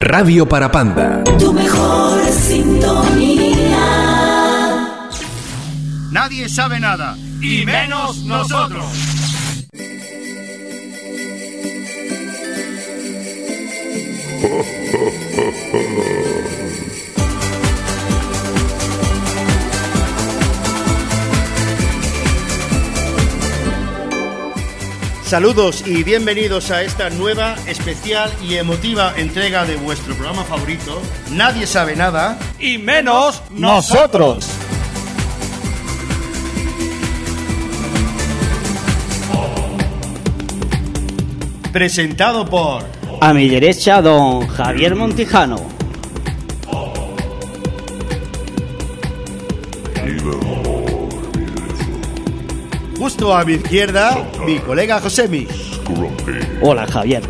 Radio Parapanda. Tu mejor sintonía. Nadie sabe nada, y menos nosotros. Saludos y bienvenidos a esta nueva, especial y emotiva entrega de vuestro programa favorito, Nadie sabe nada, y menos nosotros. Presentado por... A mi derecha, don Javier Montijano. Justo a mi izquierda, mi colega Josemi. Hola, Javier.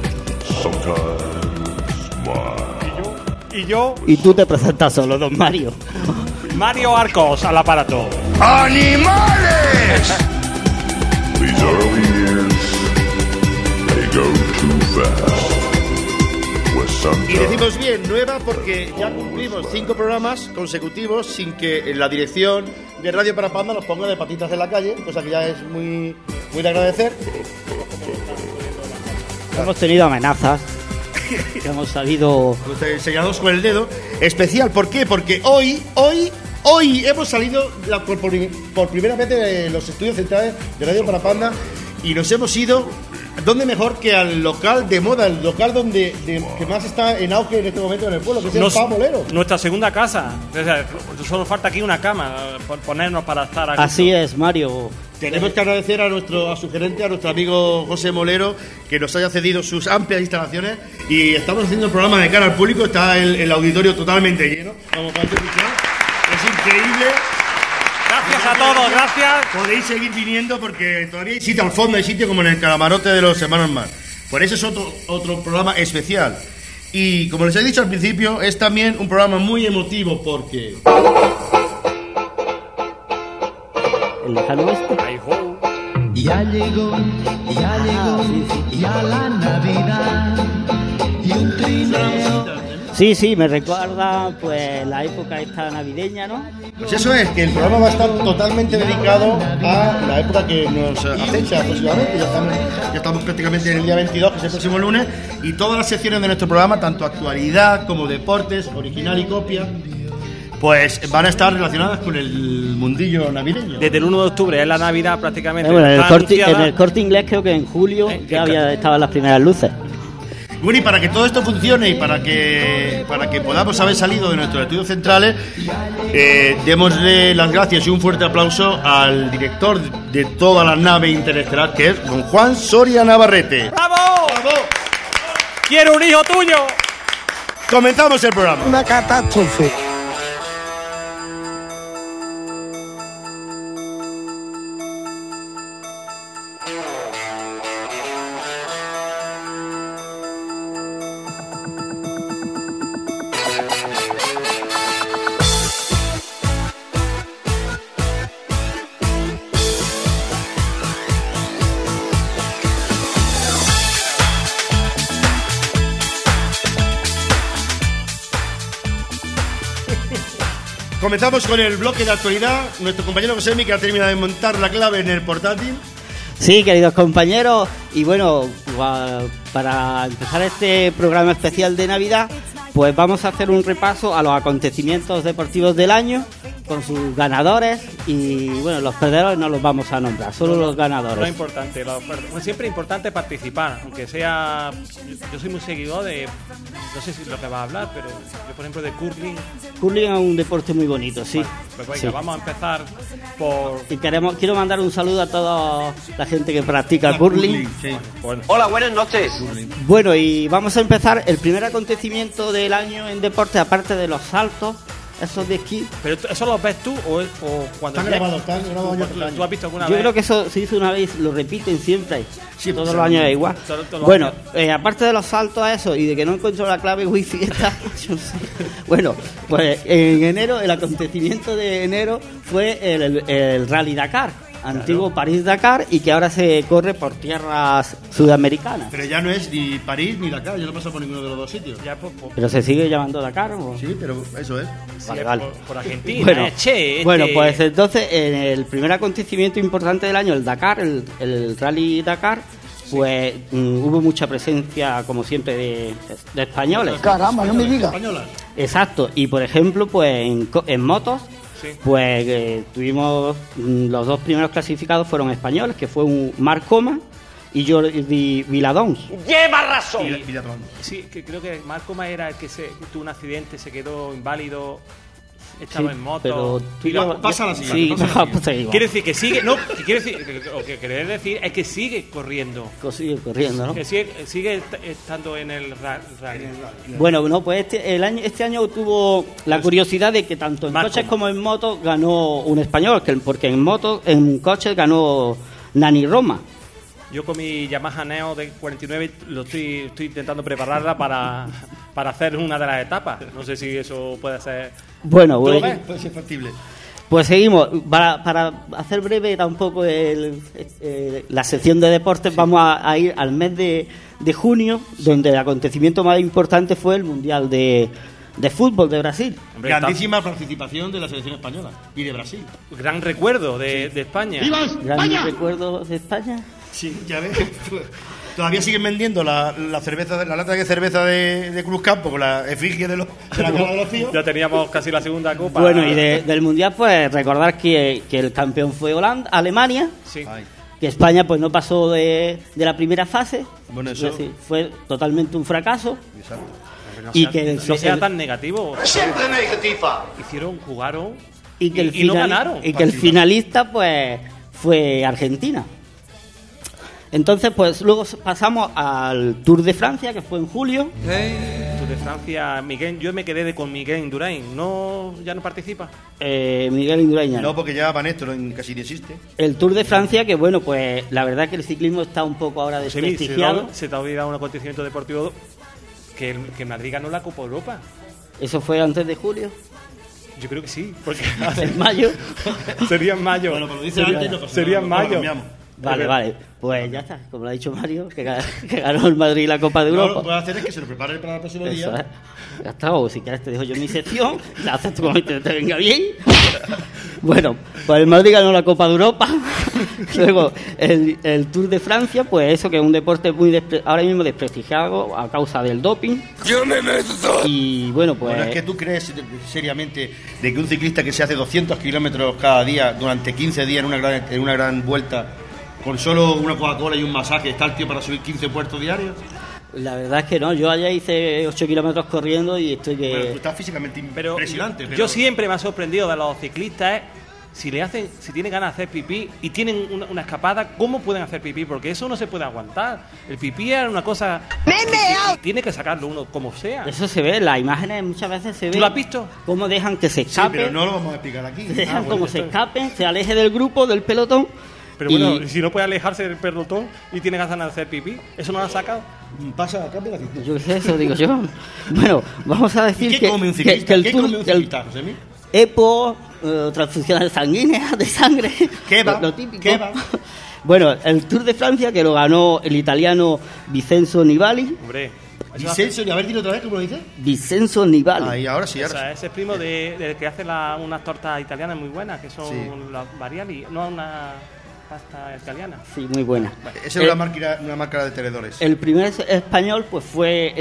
Y yo, Y tú te presentas solo, don Mario. Mario Arcos, al aparato. ¡Animales! These early years, they go too fast. Y decimos bien, nueva porque ya cumplimos 5 programas consecutivos sin que la dirección de Radio Parapanda nos ponga de patitas en la calle, cosa que ya es muy de agradecer. Hemos tenido amenazas. Hemos salido... Señalados con el dedo. Especial, ¿por qué? Porque hoy hemos salido por primera vez de los estudios centrales de Radio Parapanda y nos hemos ido... ¿Dónde mejor que al local de moda, el local que más está en auge en este momento en el pueblo, que es el Pavo Molero? Nuestra segunda casa. O sea, solo falta aquí una cama, ponernos para estar aquí. Así es, Mario. Tenemos que agradecer a su gerente, a nuestro amigo José Molero, que nos haya cedido sus amplias instalaciones y estamos haciendo el programa de cara al público. Está el auditorio totalmente lleno. Vamos para es increíble. Gracias a todos, gracias. Podéis seguir viniendo porque todavía hay sitio al fondo, hay sitio como en el Calamarote de los Hermanos Mar. Por eso es otro programa especial. Y como les he dicho al principio, es también un programa muy emotivo porque... El lejano oeste. Ya llegó, ya la Navidad y un trineo. Sí, me recuerda pues la época esta navideña, ¿no? Pues eso es, que el programa va a estar totalmente dedicado a la época que nos acecha próximamente. Ya estamos prácticamente en el día 22, que es el próximo lunes, y todas las secciones de nuestro programa, tanto actualidad como deportes, original y copia, pues van a estar relacionadas con el mundillo navideño. Desde el 1 de octubre es la Navidad prácticamente. Bueno, en el Corte Inglés creo que en julio ya estaban las primeras luces. Bueno, y para que todo esto funcione y para que podamos haber salido de nuestros estudios centrales, démosle las gracias y un fuerte aplauso al director de toda la nave interestelar, que es don Juan Soria Navarrete. ¡Bravo! ¡Bravo! ¡Quiero un hijo tuyo! Comenzamos el programa. Una catástrofe. Comenzamos con el bloque de actualidad. Nuestro compañero Josemi, que ha terminado de montar la clave en el portátil. Sí, queridos compañeros, y bueno, para empezar este programa especial de Navidad, pues vamos a hacer un repaso a los acontecimientos deportivos del año, con sus ganadores, y bueno, los perdedores no los vamos a nombrar, solo los ganadores. Lo importante, siempre es importante participar, aunque sea... Yo soy muy seguidor de... No sé si lo que va a hablar, pero yo, por ejemplo, de curling. Curling es un deporte muy bonito, sí. Pues venga, sí. Vamos a empezar por... Y quiero mandar un saludo a toda la gente que practica curling. Sí. Bueno, Hola, buenas noches. Bueno, y vamos a empezar el primer acontecimiento del año en deporte, aparte de los saltos, esos de esquí. ¿pero eso lo ves tú o cuando... Están grabados ¿Tú has visto alguna Yo vez? creo que eso se hizo una vez, lo repiten siempre. Sí, todos pues, los años es igual. todos los Bueno, años. aparte de los saltos a eso y de que no encuentro la clave wifi esta, yo no sé. Bueno, pues en enero, el acontecimiento de enero fue el Rally Dakar. antiguo París-Dakar, y que ahora se corre por tierras sudamericanas. Pero ya no es ni París ni Dakar, yo no he pasado por ninguno de los dos sitios. Ya Pero se sigue llamando Dakar, ¿o? Sí, pero eso es. Vale, vale. Por Argentina, Bueno, che. bueno, pues entonces en el primer acontecimiento importante del año, el Dakar, el Rally Dakar, pues hubo mucha presencia, como siempre, de españoles. Caramba, no me digas. Españolas. Exacto, y por ejemplo, pues en motos, Sí. pues tuvimos los dos primeros clasificados fueron españoles, que fue un Marc Coma y Jordi Viladons. Villatón. Sí, que creo que Marcoma era el que tuvo un accidente, se quedó inválido, estaba Sí, en moto. pero tú Y lo- pasa a la siguiente, Sí, pasa a la pues seguimos. Quiere decir que sigue, no, que quiere decir, lo que querer decir es que sigue corriendo, Sigue corriendo, ¿no? que sigue estando en el rally. Bueno, no, pues este año tuvo la curiosidad de que tanto en Marco. coches como en motos ganó un español, porque en coches ganó Nani Roma. Yo con mi Yamaha Neo de 49 estoy intentando prepararla para hacer una de las etapas. No sé si eso puede ser. Bueno, ¿Tú lo pues, ves? Puede ser factible. pues seguimos. Para hacer breve tampoco la sección de deportes, vamos a ir al mes de junio, donde el acontecimiento más importante fue el Mundial de Fútbol de Brasil. Hombre, Grandísima participación de la selección española y de Brasil. gran recuerdo de España. Gran recuerdo de España. Sí, ya ves. Todavía siguen vendiendo la cerveza, la lata de cerveza de Cruz Campo con la efigie de la cara de los tíos. Ya teníamos casi la segunda copa. Bueno, y del Mundial, pues recordar que el campeón fue Alemania, Sí. Ay. que España pues no pasó de la primera fase. Bueno, eso- Es decir, fue totalmente un fracaso. Exacto. No y sea, que no sea tan negativo. Siempre negativa. Jugaron y que el no ganaron. y que el finalista pues fue Argentina. Entonces, pues luego pasamos al Tour de Francia, que fue en julio. Tour de Francia, Miguel, yo me quedé con Miguel Indurain. ¿Ya no participa? Miguel Indurain. No, porque ya Van Esto casi ni existe. El Tour de Francia, que bueno, pues la verdad que el ciclismo está un poco ahora Se desprestigiado. te ha olvidado un acontecimiento deportivo que Madrid ganó la Copa Europa. Eso fue antes de julio, Yo creo que sí, porque en mayo. sería en mayo. Bueno, pues lo dice antes y no pasa Sería en nada, lo mayo. cambiamos. Vale, vale. Pues ya está, como lo ha dicho Mario, que ganó el Madrid la Copa de No, lo que Europa. puedo hacer es que se lo prepare para el próximo Eso día. es. Ya está, o si quieres te dejo yo mi sección, la haces tú como te venga bien. Bueno, pues el Madrid ganó la Copa de Europa. Luego el Tour de Francia, pues eso que es un deporte ahora mismo desprestigiado a causa del doping. Yo me meto. Y bueno, pues Bueno, es que tú crees seriamente de que un ciclista que se hace 200 kilómetros cada día durante 15 días en una gran vuelta, con solo una Coca-Cola y un masaje, está el tío para subir 15 puertos diarios. la verdad es que no. Yo allá hice 8 kilómetros corriendo y estoy que... Bueno, tú estás físicamente Pero impresionante. yo siempre me ha sorprendido de los ciclistas si tienen ganas de hacer pipí y tienen una escapada, ¿cómo pueden hacer pipí? Porque eso no se puede aguantar. El pipí es una cosa que tiene que sacarlo uno como sea. Eso se ve, las imágenes muchas veces se ve. ¿Tú lo has visto? Cómo dejan que se Sí, escape. pero no lo vamos a explicar aquí. Dejan bueno, como se escape, se aleje del grupo, del pelotón. Pero y- bueno, si no puede alejarse del pelotón y tiene ganas de hacer pipí, ¿eso no lo ha sacado? Pasa, cambia la cintura. Yo qué sé, eso digo yo. Bueno, vamos a ¿Y decir qué come un ciclista? que el ¿Qué Tour, come un que el ciclista, Josemi? EPO, transfusiones sanguíneas de sangre, Kebab, lo típico. kebab. Bueno, el Tour de Francia que lo ganó el italiano Vincenzo Nibali. Hombre, eso Vicencio, a ver, dilo otra vez, ¿cómo lo dices? Vincenzo Nibali. Ahí, ahora sí, o ahora sea, ese es primo del que hace unas tortas italianas muy buenas, que son Sí. las variali, no una pasta italiana. Sí, muy buena. sí. Esa es una marca de tenedores. El primer español pues fue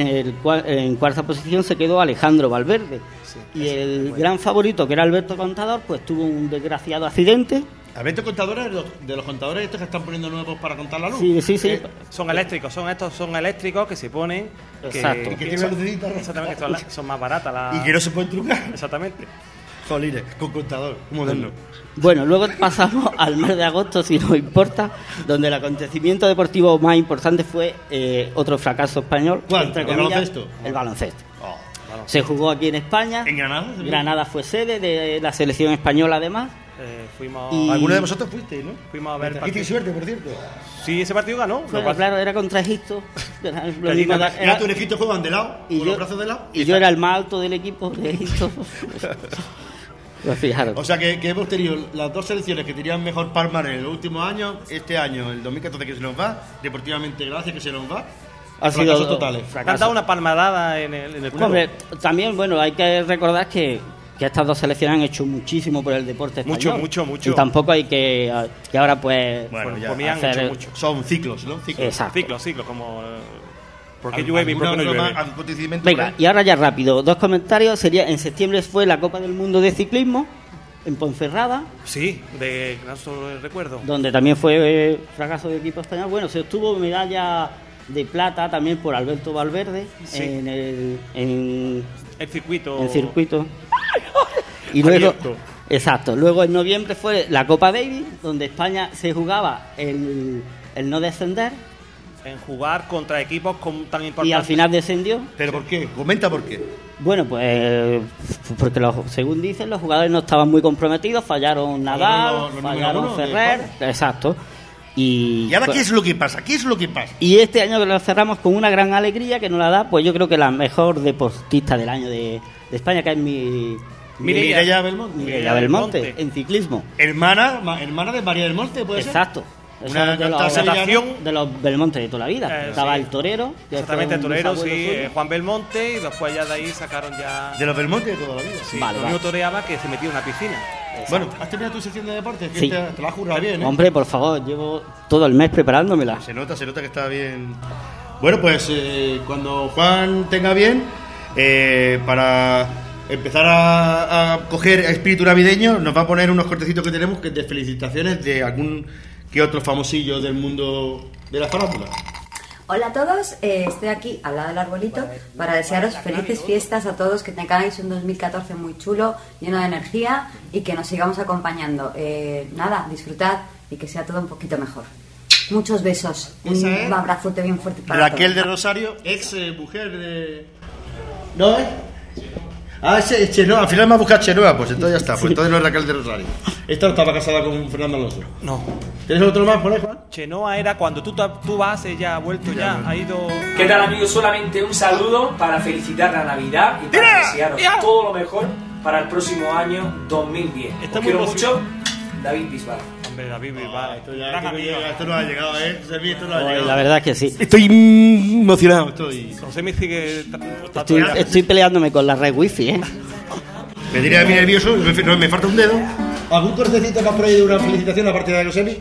en cuarta posición se quedó Alejandro Valverde. Y el gran favorito, que era Alberto Contador, pues tuvo un desgraciado accidente. Alberto Contadores, de los contadores estos que están poniendo nuevos para contar la luz. Sí, sí, sí. Son eléctricos, son eléctricos que se ponen. Exacto. Que tienen lucecitas. Exactamente, que son más baratas. Y que no se pueden trucar. Exactamente. Jolines, con contador, moderno. Bueno, luego pasamos al mes de agosto, si no importa, donde el acontecimiento deportivo más importante fue otro fracaso español. ¿Cuál? entre ¿El comillas, baloncesto? El baloncesto. Oh, Se jugó aquí en España. ¿En Granada? Granada fue sede de la selección española, además. Fuimos, Y- ¿Alguno de vosotros fuiste, no? fuimos a ver el Trajiste partido. suerte, por cierto. Sí, ese partido ganó. Bueno, claro, era contra Egipto. Era lo mismo, Era tu Egipto juegan de lado, y con yo- los brazos de lado. Y yo era el más alto del equipo de Egipto. Pues fijaros. O sea que hemos tenido las dos selecciones que tenían mejor palmarés en los últimos años. Este año, el 2014, que se nos va. Deportivamente, gracias, que se nos va. Ha Fracasos sido totales. Han dado una palmadada en el culo. Hombre, también, bueno, hay que recordar que estas dos selecciones han hecho muchísimo por el deporte español. Mucho. Y tampoco hay que ahora pues Bueno, ya. Por mí han hacer- hecho mucho. Son ciclos, ¿no? Ciclos. Exacto. Ciclos, como... ¿Por qué llueve y por qué no ¿Alguna llueve? más acontecimiento Venga, por ahí? y ahora ya rápido, dos comentarios. Sería, en septiembre fue la Copa del Mundo de Ciclismo en Ponferrada, Sí, de gran recuerdo. donde también fue fracaso de equipo español. Bueno, se obtuvo medalla de plata también por Alberto Valverde Sí. en El circuito... el circuito. Y luego, Abierto. exacto, luego en noviembre fue la Copa Davis, donde España se jugaba el no descender En jugar contra equipos tan importantes. y al final descendió. ¿Pero por qué? Comenta por qué. Bueno, pues porque según dicen los jugadores no estaban muy comprometidos, fallaron Nadal, los número fallaron uno de Ferrer, España. exacto. Y ¿Y ahora pues, qué es lo que pasa? ¿Qué es lo que pasa? y este año que lo cerramos con una gran alegría que nos la da, pues yo creo que la mejor deportista del año de España, que es Mireia Belmonte. Mireia Belmonte, en ciclismo. Hermana de María del Monte, ¿puede Exacto. Eso Una es de los, natación. de los Belmonte de toda la vida. Estaba sí. el torero. que Exactamente, fue un torero, sí, bisabuelo suyo. Juan Belmonte, y después ya de ahí sacaron ya... ser? De los Belmonte de toda la vida. Sí, Vale, lo vale. único toreaba que se metía en una piscina. Bueno, ¿has terminado tu sección de deportes? Que Sí. te la has jurado bien, ¿eh? Hombre, por favor, llevo todo el mes preparándomela. Se nota que está bien. Bueno, pues cuando Juan tenga bien, para empezar a coger espíritu navideño, nos va a poner unos cortecitos que tenemos que de felicitaciones de algún que otro famosillo del mundo de la farándula. Hola a todos, estoy aquí al lado del arbolito para desearos felices fiestas a todos, que tengáis un 2014 muy chulo, lleno de energía y que nos sigamos acompañando. Nada, disfrutad y que sea todo un poquito mejor. Muchos besos, Esa es un abrazote bien fuerte para Raquel de todos. Rosario, ex mujer de... ¿No es? Ah, ese es Chenoa. Al final me ha buscado Chenoa, pues entonces ya está. Pues entonces no es Raquel de Rosario. Esta no estaba casada con Fernando Alonso. No. ¿Tienes otro más por ahí, Juan? Chenoa era cuando tú vas, ella ha vuelto ya, ha ido... ¿Qué tal, amigos? Solamente un saludo para felicitar la Navidad y para desearos todo lo mejor para el próximo año 2010. Está Os muy quiero posible. mucho, David Bisbal. Hombre, David Bisbal, Esto ya gran amigo. esto no ha llegado, ¿eh? Servi, esto no ha Pues, llegado. la verdad es que sí. Estoy emocionado. Estoy... José me dice que está Estoy, todo estoy peleándome con la red wifi, ¿eh? Me diría a mí nervioso, me falta un dedo. ¿Algún cortecito más por ahí de una felicitación aparte de Josemi?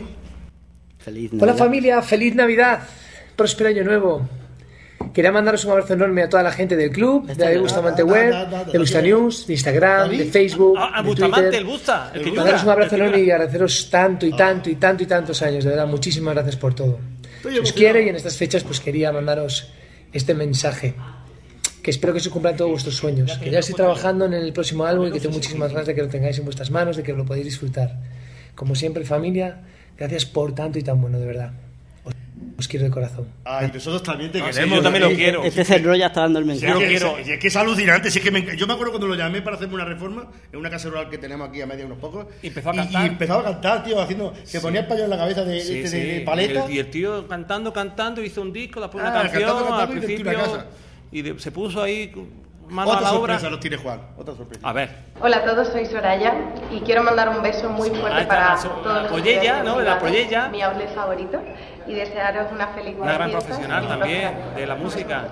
Feliz Hola Navidad. familia, feliz Navidad, próspero año nuevo. Quería mandaros un abrazo enorme a toda la gente del club, de David Bustamante Web, de Busta News, de Instagram, de Facebook, Ah, de Bustamante, Twitter. el Busta, el que Mandaros un llora. abrazo enorme y agradeceros tanto y tanto y tanto y tantos años, de verdad, muchísimas gracias por todo. Se os quiere y en estas fechas pues quería mandaros este mensaje, que espero que se cumplan todos vuestros sueños, que ya estoy trabajando en el próximo álbum y que tengo muchísimas ganas de que lo tengáis en vuestras manos, de que lo podáis disfrutar. Como siempre, familia, gracias por tanto y tan bueno, de verdad. Os quiero de corazón. Ay, nosotros también te Ah, sí, queremos. yo también lo David. quiero. Este Cerro ya está dando el Sí, mensaje. Yo es, quiero- es que es alucinante. Si es que yo me acuerdo cuando lo llamé para hacerme una reforma en una casa rural que tenemos aquí a media unos pocos. Y empezó a cantar. Y empezaba a cantar, tío, haciendo. Se ponía el paño en la cabeza de, Sí, sí. de paleta. Y el tío cantando, hizo un disco, después una Ah, canción, cantando, al y metió principio, una casa. y se puso ahí mano a Otra la obra. sorpresa nos tiene Juan. Otra sorpresa. A ver, Hola a todos, soy Soraya y quiero mandar un beso muy fuerte Ahí está, para la todos los Pollella, estudiantes ¿no? De la de Pollella. mi outlet favorito y desearos una feliz una gran fiesta profesional y también próspero. de la música.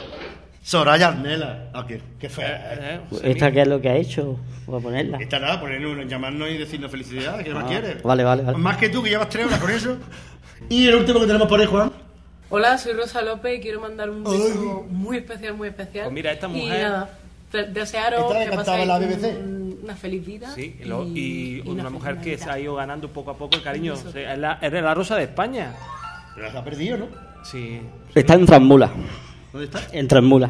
Soraya Arnela. Ah, qué fea. ¿Esta qué es lo que ha hecho? Voy a ponerla. Esta nada, ponernos, llamarnos y decirnos felicidades. ¿Qué más quieres? Vale. Más que tú, que llevas 3 horas con eso. Y el último que tenemos por ahí, Juan. Hola, soy Rosa López y quiero mandar un beso muy especial, muy especial. Pues mira, esta Y mujer- nada, desearos Esta la que cantaba paséis en la BBC. una feliz vida. Sí, y una feliz mujer que Navidad. se ha ido ganando poco a poco el cariño. O sea, es de la Rosa de España. Pero la ha perdido, ¿no? Sí. Está en Transmula. ¿Dónde está? En Transmula.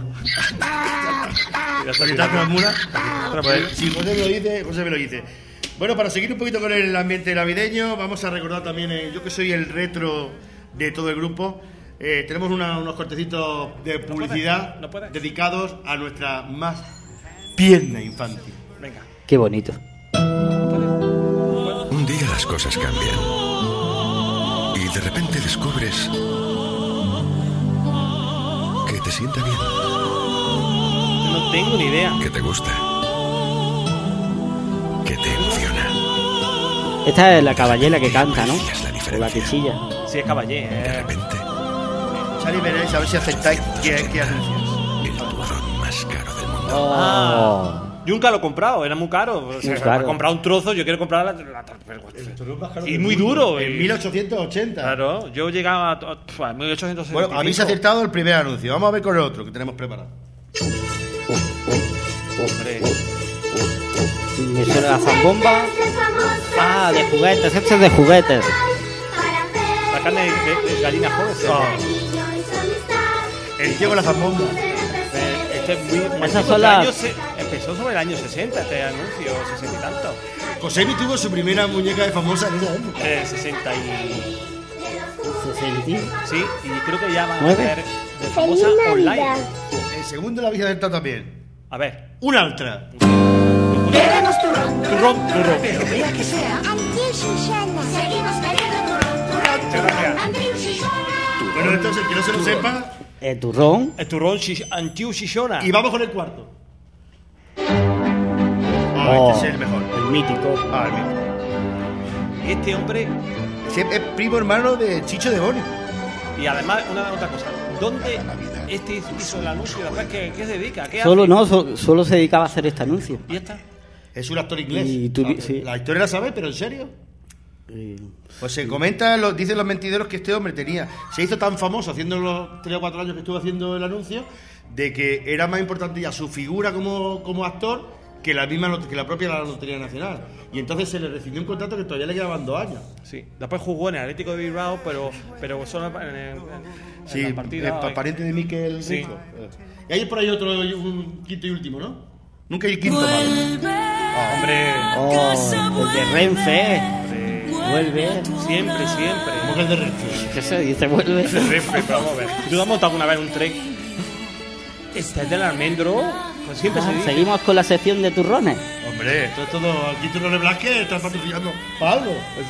¿Está Transmula? Sí, José me lo dice. Bueno, para seguir un poquito con el ambiente navideño, vamos a recordar también, yo que soy el retro de todo el grupo, tenemos unos cortecitos de publicidad no puede. dedicados a nuestra más tierna infancia. Venga. Qué bonito. Un día las cosas cambian y de repente descubres que te sienta bien, No tengo ni idea. que te gusta, que que te emociona. Esta es la caballera que canta, ¿no? O la que chilla. Sí, es caballé. De repente, Sal y veréis, a ver si aceptáis qué anuncios. el turrón más caro del mundo. Oh. Yo nunca lo he comprado, era muy caro. O sea, Muy caro. he comprado un trozo, yo quiero comprar y muy duro. En 1880. Claro, yo llegaba a 1860. Bueno, habéis acertado el primer anuncio. Vamos a ver con el otro que tenemos preparado. Hombre. Me suena la zambomba. Ah, de juguetes, este es de juguetes. La carne de gallina joven. El tío con la zambomba. Este es muy Esas son las... Empezó sobre el año 60 este anuncio, 60 y tanto. Josémi tuvo su primera muñeca de famosa en esa época. 60 y... 60. Sí, y creo que ya van a ¿Nueve? hacer de famosa online. El segundo lo habéis acertado también. A ver. Un Altra. Queremos turrón. Turrón. Pero vea que sea. Seguimos queriendo turrón. Bueno, entonces, el que no se lo sepa. El turrón. El turrón Antiu Shishona. Y vamos con el cuarto. Este es el mejor. El mítico. El mítico. Y este hombre... Es primo hermano de Chicho de Boni. Y además, otra cosa. ¿Dónde este hizo el anuncio? Después, ¿qué se dedica? ¿Qué Solo hace? no, solo se dedicaba a hacer este anuncio. ¿Y ya está? Es un actor inglés. Y tú, sí. La historia la sabes, pero en serio. Pues se comenta, dicen los mentideros que este hombre se hizo tan famoso haciendo los 3 o 4 años que estuvo haciendo el anuncio, de que era más importante ya su figura como actor que la propia la Lotería Nacional. Y entonces se le recibió un contrato que todavía le quedaban 2 años. Sí. Después jugó en el Atlético de Bilbao, pero solo en Sí, la partida. pariente de Miquel Sí. Rico. Y hay por ahí otro, un quinto y último, ¿no? Nunca hay quinto malo. Hombre. El de Renfe. Vuelve. Siempre. ¿Cómo que el de Renfe? ¿Qué se dice? Vuelve. Renfe, pero vamos a ver. ¿Tú has montado alguna vez un tren? Este es del almendro. Pues siempre se dice. Seguimos con la sección de turrones. Hombre, esto es todo. Aquí Turrones Blasque está patrocinando Pablo.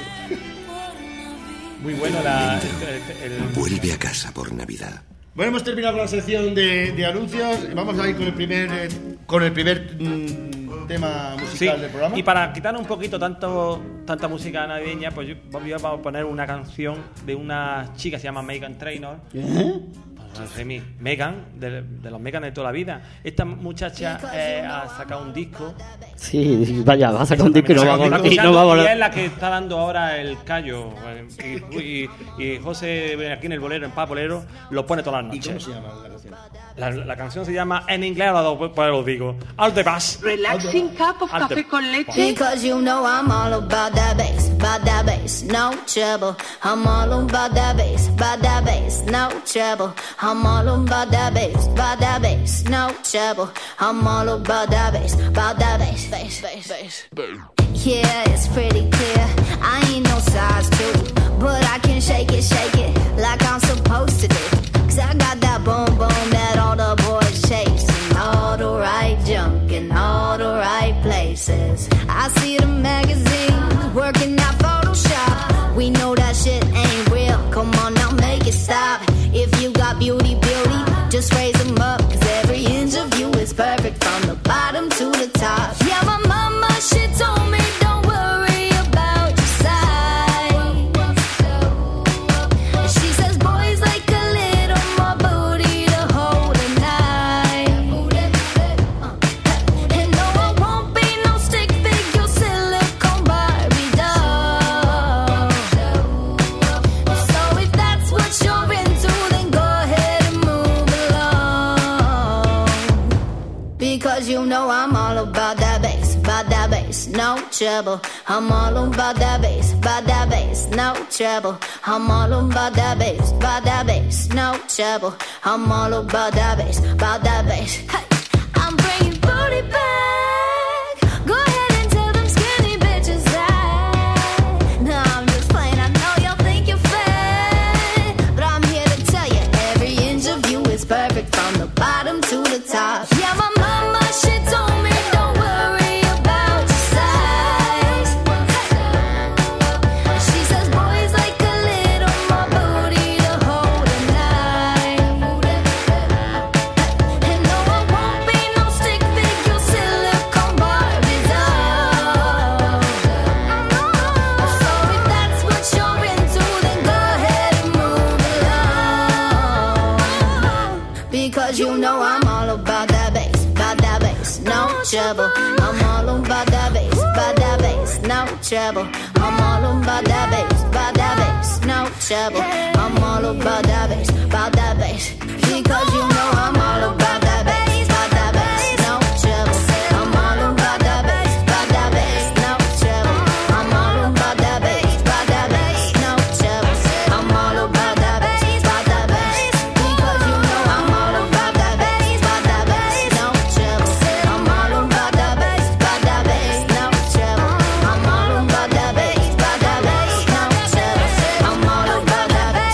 Muy bueno Vuelve a casa por Navidad. Bueno, hemos terminado con la sección de anuncios. Vamos a ir con el primer tema musical del programa. Y para quitar un poquito tanta música navideña, pues yo voy a poner una canción de una chica que se llama Meghan Trainor. Megan, de los Megan de toda la vida. Esta muchacha ha sacado un disco. Sí, vaya, va a sacar un disco y no va a volver. Y es la que está dando ahora el callo. Y José, aquí en el bolero, en Paz Bolero, lo pone todas las noches. ¿Y cómo se llama la canción? La canción se llama, en inglés pues lo digo, All the Bass. Relaxing cup of café con leche. Because you know I'm all about that bass, no trouble. I'm all about that bass, no trouble. I'm all about that bass, no trouble. I'm all about that bass, bass. Yeah, it's pretty clear. I ain't no size 2, but I can shake it like I'm supposed to do. 'Cause I got that boom boom that all the boys chase, and all the right junk in all the right places. I see the magazines working out Photoshop. We know that shit ain't real. Come on now, make it stop. If you got beauty, just raise them up. 'Cause every inch of you is perfect from the bottom to the top. Yeah, my mama, she told me don't worry about your size. She says boys like a little more booty to hold a knife. And no, I won't be no stick figure silicone Barbie doll. So if that's what you're into, then go ahead and move along. Because you know I'm all about that bass, no trouble. I'm all about that bass, no trouble. I'm all about that bass, no trouble. I'm all about that bass, Hey, I'm bringing booty back. Go ahead and tell them skinny bitches that. No, I'm just playing, I know y'all think you're fat, but I'm here to tell you, every inch of you is perfect from the bottom to the top. Yeah, my mama, she told me don't worry about your size. She says boys like a little more booty to hold a knife. And no, I won't trouble. I'm all about that bass, no trouble. I'm all about that bass, no trouble. I'm all about that bass, because you know I'm all about that bass, no trouble. I'm all about that bass, no trouble. I'm all about that bass, no trouble. I'm all about that bass, because you know I'm all about that bass, no trouble. I'm all about that bass, no trouble. I'm all about that bass, no trouble. I'm all about that bass,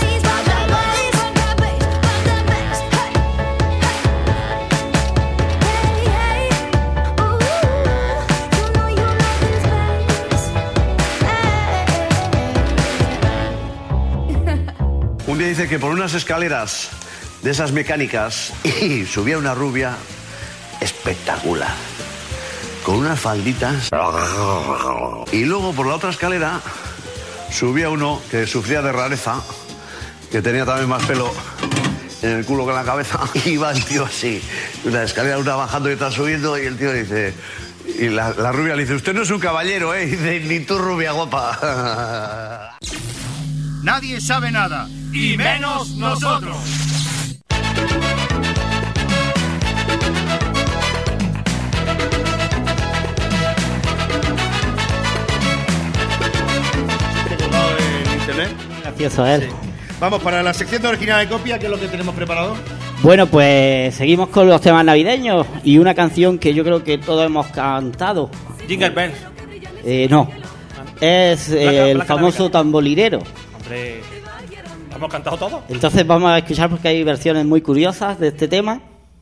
Un día dice que por unas escaleras de esas mecánicas y subía una rubia espectacular, con unas falditas, y luego por la otra escalera subía uno que sufría de rareza, que tenía también más pelo en el culo que en la cabeza, y iba el tío así, una escalera, una bajando y otra subiendo, y el tío dice, y la rubia le dice, usted no es un caballero, ¿eh? Y dice, ni tú, rubia guapa. Nadie sabe nada, y menos nosotros. En internet. Gracioso él. Sí. Vamos, para la sección de original de copia, ¿qué es lo que tenemos preparado? Bueno, pues seguimos con los temas navideños y una canción que yo creo que todos hemos cantado. Jingle Bells. No, es el famoso tamborilero. Hombre, ¿hemos cantado todo? Entonces vamos a escuchar porque hay versiones muy curiosas de este tema.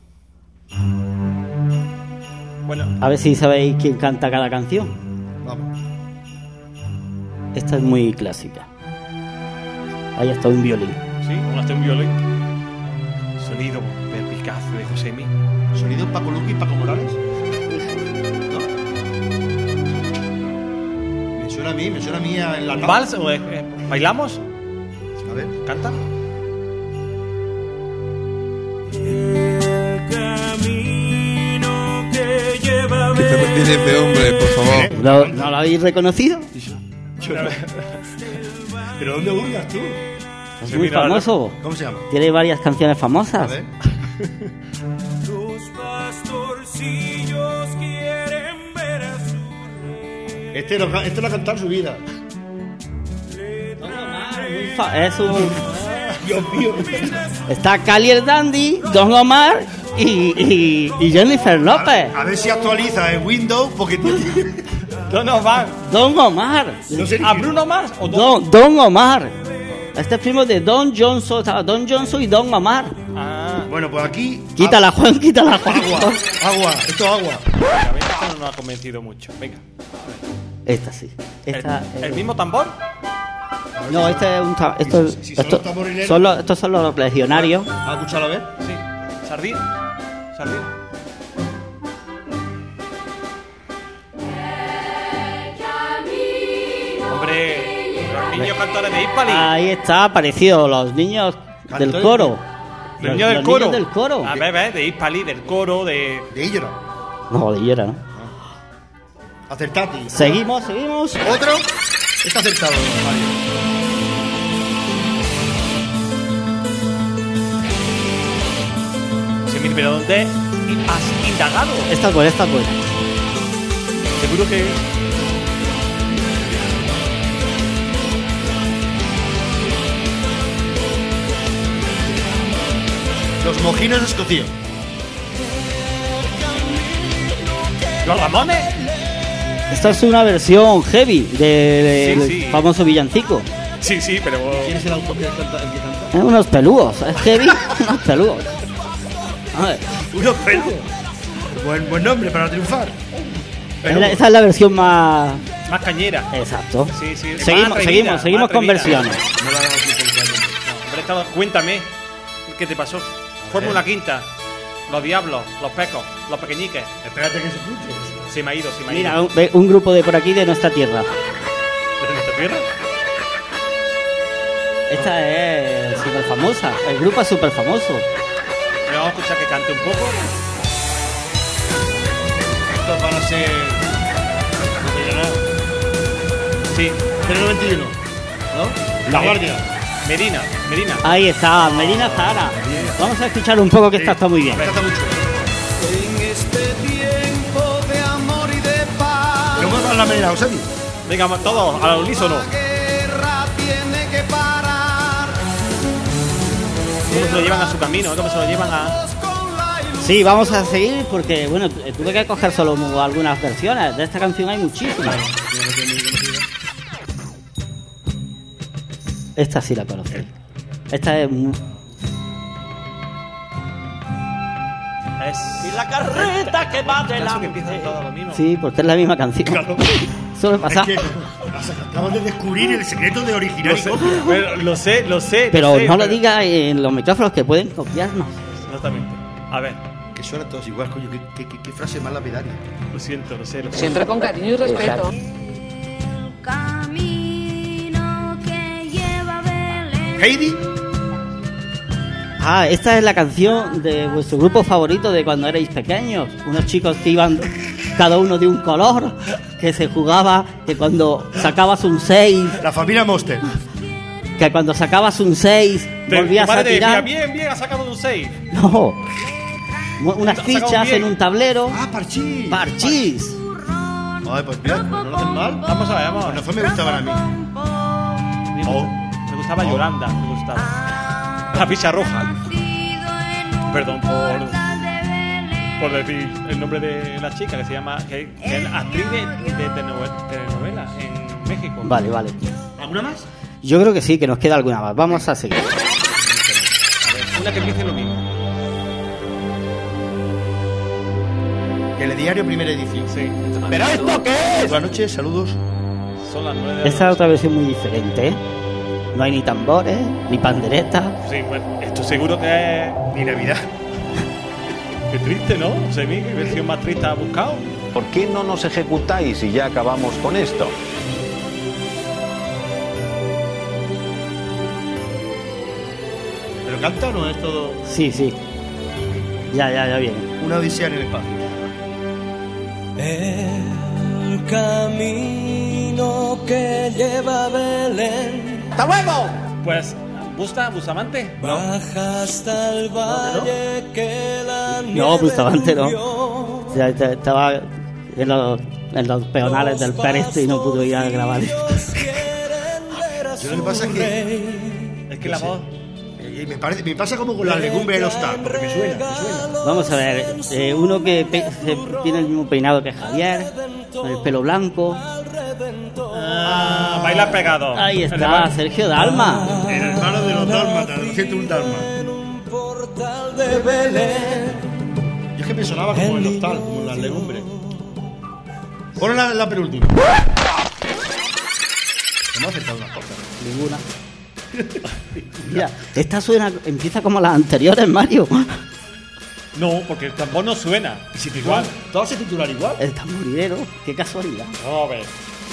Bueno. A ver si sabéis quién canta cada canción. Vamos. Esta es muy clásica. Ahí está un violín. Sí, hasta un violín. Sonido perspicaz de Josemi. ¿Sonido Paco Luqui y Paco Morales? ¿No? Me suena a mí en la... ¿Vals o bailamos? A ver. ¿Canta? El camino que lleva... ¿Qué te refieres este hombre, por favor? ¿No lo habéis reconocido? ¿Pero dónde hurgas tú? Es muy famoso. ¿Cómo se llama? Tiene varias canciones famosas. A ver. Los pastorcillos quieren ver a su rey. Este lo ha cantado en su vida. Es un... Dios mío. Está Cali el Dandy, Don Omar y Jennifer López. A ver si actualiza el Windows porque... Don Omar. Don Omar. No sé ¿A Bruno Mars o Don Omar. Este es primo de Don Johnson. Estaba Don Johnson y Don Omar. Ah. Bueno, pues aquí... Quítala, Juan, quítala, Juan. Agua, esto es agua. Venga, esta no nos ha convencido mucho. Venga. Esta sí. Esta, ¿El mismo tambor? No, este es un... Estos son los legionarios. ¿Has escuchado a ver? Sí. Sardín. Hombre, los niños cantores de Hispali. Ahí está, aparecido los niños del coro. Los niños del coro. Del coro. A ver, de Hispali, del coro, de Illora. No, de Illora, ¿no? Acertati. Seguimos. ¿Otro? Está acertado, Mario. ¿Pero dónde has indagado? Esta es buena. Seguro que... Los mojinos escocíos. ¿Los Ramones? Esta es una versión heavy del famoso villancico. Sí, pero... ¿Quién es el autor que canta? Unos pelúos, es heavy, unos pelúos. A ver. Unos pelos. Buen nombre para triunfar. Esa es la versión más cañera. Exacto. Sí. Seguimos con versiones. Hombre, cuéntame. ¿Qué te pasó? Fórmula Quinta. Los Diablos, los Pecos, los Pequeñiques. Espérate que se escuche. Se me ha ido. Mira, un grupo de por aquí de nuestra tierra. ¿De nuestra tierra? Esta es súper famosa. El grupo es súper famoso. Vamos a escuchar que cante un poco. ser. Sí. 091. ¿No? La Guardia. Medina. Ahí está, Medina Zahara. Vamos a escuchar un poco que esta está muy bien. Esta está mucho. En este tiempo de amor y de paz. ¿Cómo va la Medina, José? Venga, todos, al unísono. La guerra tiene que parar. ¿Cómo se lo llevan a su camino? ¿Cómo se lo llevan a...? Sí, vamos a seguir porque, bueno, tuve que coger solo algunas versiones. De esta canción hay muchísimas. Esta sí la conocí. Esta es... Y la carreta que va delante. Sí, porque es la misma canción. Claro. Solo pasa. Es que acabamos de descubrir el secreto de original y copia. Lo sé. Pero no lo digas en los micrófonos que pueden copiarnos. Exactamente. A ver. Que suena todos igual, coño. ¿Qué frase más lapidaria? Lo siento. Siempre con cariño y respeto. Camino que lleva a Belén. Heidi. Ah, esta es la canción de vuestro grupo favorito de cuando erais pequeños. Unos chicos que iban cada uno de un color, que se jugaba, que cuando sacabas un 6... La familia Monster. Que cuando sacabas un 6 volvías a tirar... Bien, ha sacado un 6. No. Unas fichas en un tablero. Ah, parchís. Parchís. Ay, pues mira, no lo hacen mal. Vamos a ver, Pues no fue me gustaban a mí. Me gustaba Yolanda, me gustaba. La ficha roja. Perdón por decir el nombre de la chica que se llama, que es actriz de telenovela en México. Vale. ¿Alguna más? Yo creo que sí, que nos queda alguna más. Vamos a seguir. A ver, una que empiece lo mismo. Telediario, primera edición. Sí. ¿Pero esto qué es? Buenas noches, saludos. Son las 9 de la Esta es otra versión muy diferente, ¿eh? No hay ni tambores, ni panderetas. Sí, bueno, esto seguro que es... Ni Navidad. Qué triste, ¿no? No sé qué versión más triste ha buscado. ¿Por qué no nos ejecutáis y ya acabamos con esto? ¿Pero canta o no es todo? Sí. Ya viene. Una odisea en el espacio. El camino que lleva a Belén. ¡Hasta luego! Pues, ¿Bustamante? Baja hasta el valle que la nieve No, Bustamante no. Ya estaba en los peonales del Pereste y no pudo ir a grabar. Yo lo que pasa es que la voz... Me pasa como con las legumbres de los TAR, porque me suena. Vamos a ver, uno que tiene el mismo peinado que Javier, con el pelo blanco. Baila pegado. Ahí está, Sergio Dalma. El hermano de los dálmatas, 201 Dalma. Yo es que me sonaba como en los TAR, como en las legumbres. Pon la penúltima. Hemos acertado unas cosas. Ninguna. Mira, esta empieza como las anteriores, Mario. No, porque el tambor no suena. Si igual, todo se titular igual. El tamborilero, qué casualidad. No, a ver.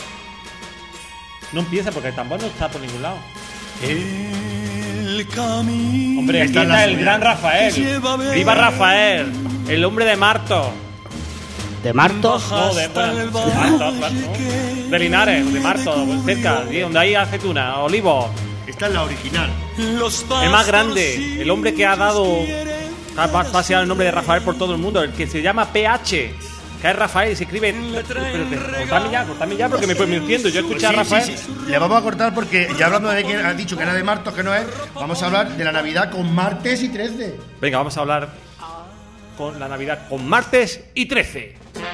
No empieza porque el tambor no está por ningún lado. El camino. Hombre, aquí está el gran Rafael. ¡Viva Rafael! El hombre de Marto. ¿De Marto? No, de Marto, de Linares, de Marto, cerca, donde hay aceituna, olivos. Esta es la original. El más grande, el hombre que ha paseado el nombre de Rafael por todo el mundo, el que se llama PH, que es Rafael y se escribe. Cortadme ya porque me entiendo. Yo escuché a Rafael. Sí. Le vamos a cortar porque ya hablando de que has dicho que era de Martos, que no es, vamos a hablar de la Navidad con martes y 13. Venga, vamos a hablar con la Navidad con martes y 13.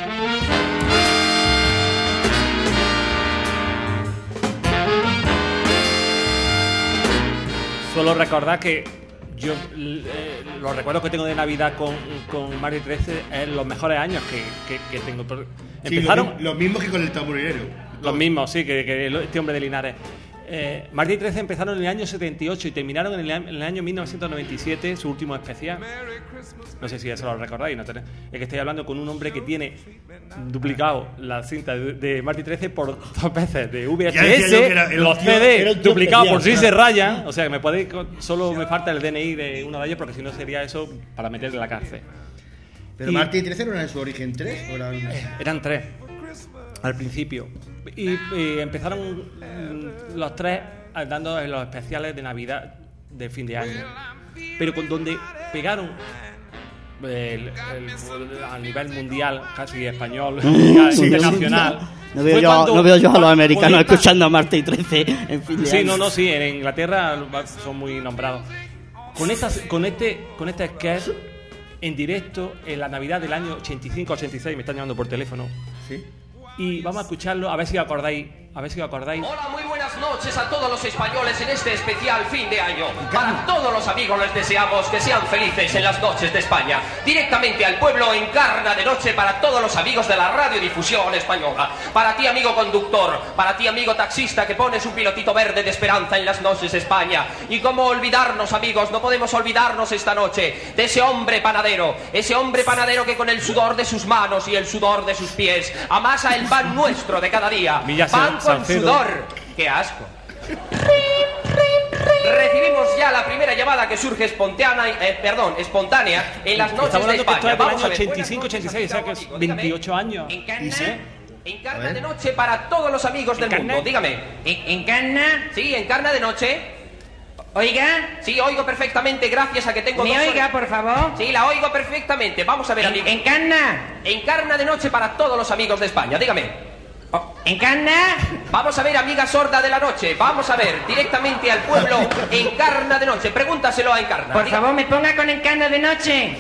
Solo recordar que yo los recuerdos que tengo de Navidad con Martes y 13 es los mejores años que tengo. Empezaron sí, los mismos que con el tamborilero. Los mismos, sí, que este hombre de Linares. Martes y 13 empezaron en el año 78 y terminaron en el año 1997, su último especial. No sé si eso lo recordáis. Es que estoy hablando con un hombre que tiene duplicado la cinta de Martes y 13 por 2 veces de VHS, los CD duplicados por si se rayan. O sea, que solo me falta el DNI de uno de ellos porque si no sería eso para meterle en la cárcel. Pero Y- Martí y 13 no eran en su origen 3, ¿o eran? Eran 3 al principio. Y empezaron los 3 dando los especiales de Navidad de fin de año. Pero donde pegaron a nivel mundial, casi español, Sí, internacional. No veo yo a los americanos escuchando a Marta y 13 en fin de año. Sí, en Inglaterra son muy nombrados. Con este sketch en directo en la Navidad del año 85-86, me están llamando por teléfono. Sí. Y vamos a escucharlo, a ver si os acordáis. Hola, muy buenas noches a todos los españoles en este especial fin de año. Para todos los amigos les deseamos que sean felices en las noches de España. Directamente al pueblo Encarna de Noche para todos los amigos de la radiodifusión española. Para ti, amigo conductor, para ti, amigo taxista, que pones un pilotito verde de esperanza en las noches de España. Y cómo olvidarnos, amigos, no podemos olvidarnos esta noche de ese hombre panadero que con el sudor de sus manos y el sudor de sus pies amasa el pan nuestro de cada día. Pan con sudor. ¡Qué asco! Recibimos ya la primera llamada que surge espontánea en las noches Estamos de hablando que esto España. es del Vamos a año ver. 85-86, o sea que es 28 años. Encarna de Noche para todos los amigos del mundo. Dígame. ¿Encarna? Sí, Encarna de Noche. ¿Oiga? Sí, oigo perfectamente, gracias a que tengo... ¿Me oiga, por favor? Sí, la oigo perfectamente. Vamos a ver, amigos. ¿Encarna? Encarna de Noche para todos los amigos de España. Dígame. ¿Encarna? Vamos a ver, amiga sorda de la noche. Vamos a ver, directamente al pueblo Encarna de Noche. Pregúntaselo a Encarna. Por favor, me ponga con Encarna de Noche.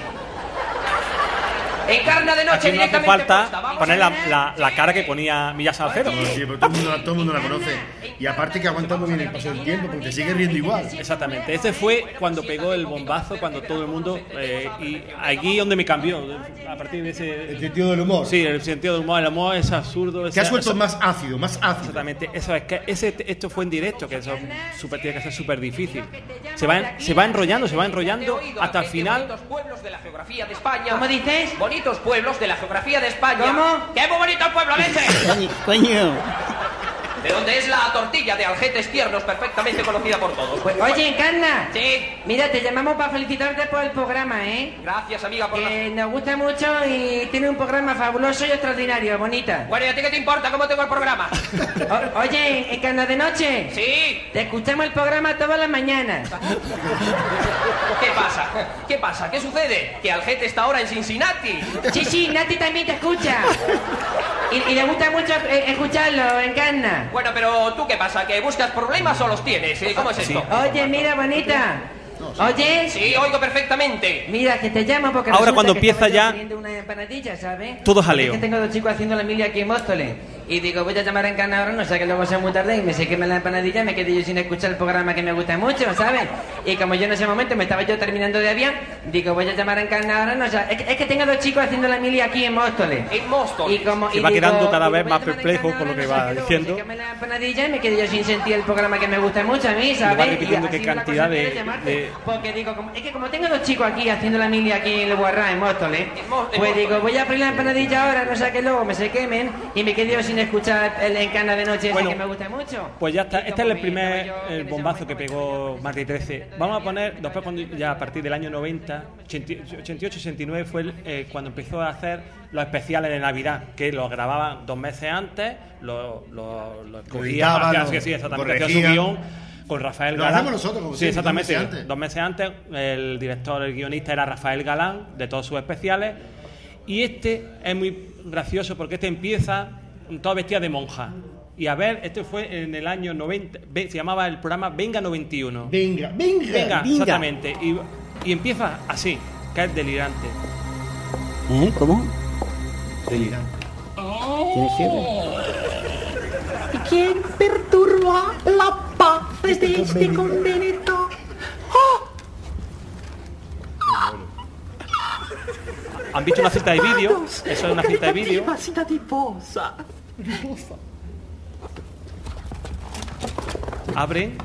Encarna de Noche Aquí no hace directamente. falta poner la cara que ponía Milla Salcedo. Sí, pero todo el mundo la conoce. Y aparte que aguanta muy bien el paso del tiempo, porque te sigue riendo igual. Exactamente. Ese fue cuando pegó el bombazo, cuando todo el mundo... y aquí donde me cambió, a partir de ese... El sentido del humor. Sí, el sentido del humor. El humor es absurdo. Que has vuelto más ácido, Exactamente. Eso es que esto fue en directo, que eso tiene que ser súper difícil. Se va enrollando hasta el final. Pueblos de la geografía de España. ¿Cómo dices? Bonitos pueblos de la geografía de España. ¿Cómo? ¡Qué muy bonito el pueblo, vente! Coño. De donde es la tortilla de aljetes tiernos, perfectamente conocida por todos. Oye, Encarna. Sí. Mira, te llamamos para felicitarte por el programa, ¿eh? Gracias, amiga, por nos gusta mucho y tiene un programa fabuloso y extraordinario, bonita. Bueno, ¿y a ti qué te importa cómo tengo el programa? Oye, Encarna de Noche. Sí. Te escuchamos el programa todas las mañanas. ¿Qué pasa? ¿Qué pasa? ¿Qué sucede? Que Algete está ahora en Cincinnati. Sí, Nati también te escucha. Y le gusta mucho escucharlo, Encarna. Bueno, pero ¿tú qué pasa? ¿Que buscas problemas o los tienes? ¿Cómo es esto? Oye, mira, bonita. ¿Oye? Sí, oigo perfectamente. Mira, que te llamo porque ahora resulta cuando que empieza estaba yo ya teniendo una empanadilla, ¿sabes? todo jaleo. Es que tengo dos chicos haciendo la mili aquí en Móstoles. Y digo, voy a llamar a Encarna ahora, no sé, que luego sea muy tarde y me se queme la empanadilla y me quedé yo sin escuchar el programa que me gusta mucho, ¿sabes? Y como yo en ese momento me estaba yo terminando de avión, digo, voy a llamar a Encarna ahora, no sé. Es que tengo dos chicos haciendo la mili aquí en Móstoles. En Móstoles. Se va quedando cada vez más perplejo con lo que va diciendo. Me la empanadilla y me quedé yo sin sentir el programa que me gusta mucho a mí, Le ¿sabes? va repitiendo Y qué así la cantidad cosa me quiere llamarte. Porque digo, es que como tengo dos chicos aquí haciendo la mili aquí en el Guarrá, en Móstoles, pues digo, voy a abrir la empanadilla ahora, no sé, que luego me se quemen y me quedé yo sin escuchar el Encarna de Noche ese que me gusta mucho. Pues ya está, este es el primer bombazo que pegó Martí 13. Vamos a poner, después cuando ya a partir del año 90, 88-89 fue cuando empezó a hacer los especiales de Navidad, que los grababan 2 meses antes, lo escogía, hacía exactamente, hacía su guión con Rafael Galán. Lo hacemos nosotros, como sí, siempre, exactamente. 2 meses antes, el director, el guionista era Rafael Galán, de todos sus especiales. Y este es muy gracioso porque este empieza todo vestida de monja. Y a ver, este fue en el año 90, se llamaba el programa Venga 91. Venga. Exactamente. Y empieza así, que es delirante. ¿Cómo? Delirante. ¿Tienes fiebre? ¿Quién perturba la paz de este convento? ¿Han visto una cinta de vídeo? Eso es una cinta de vídeo. Abren.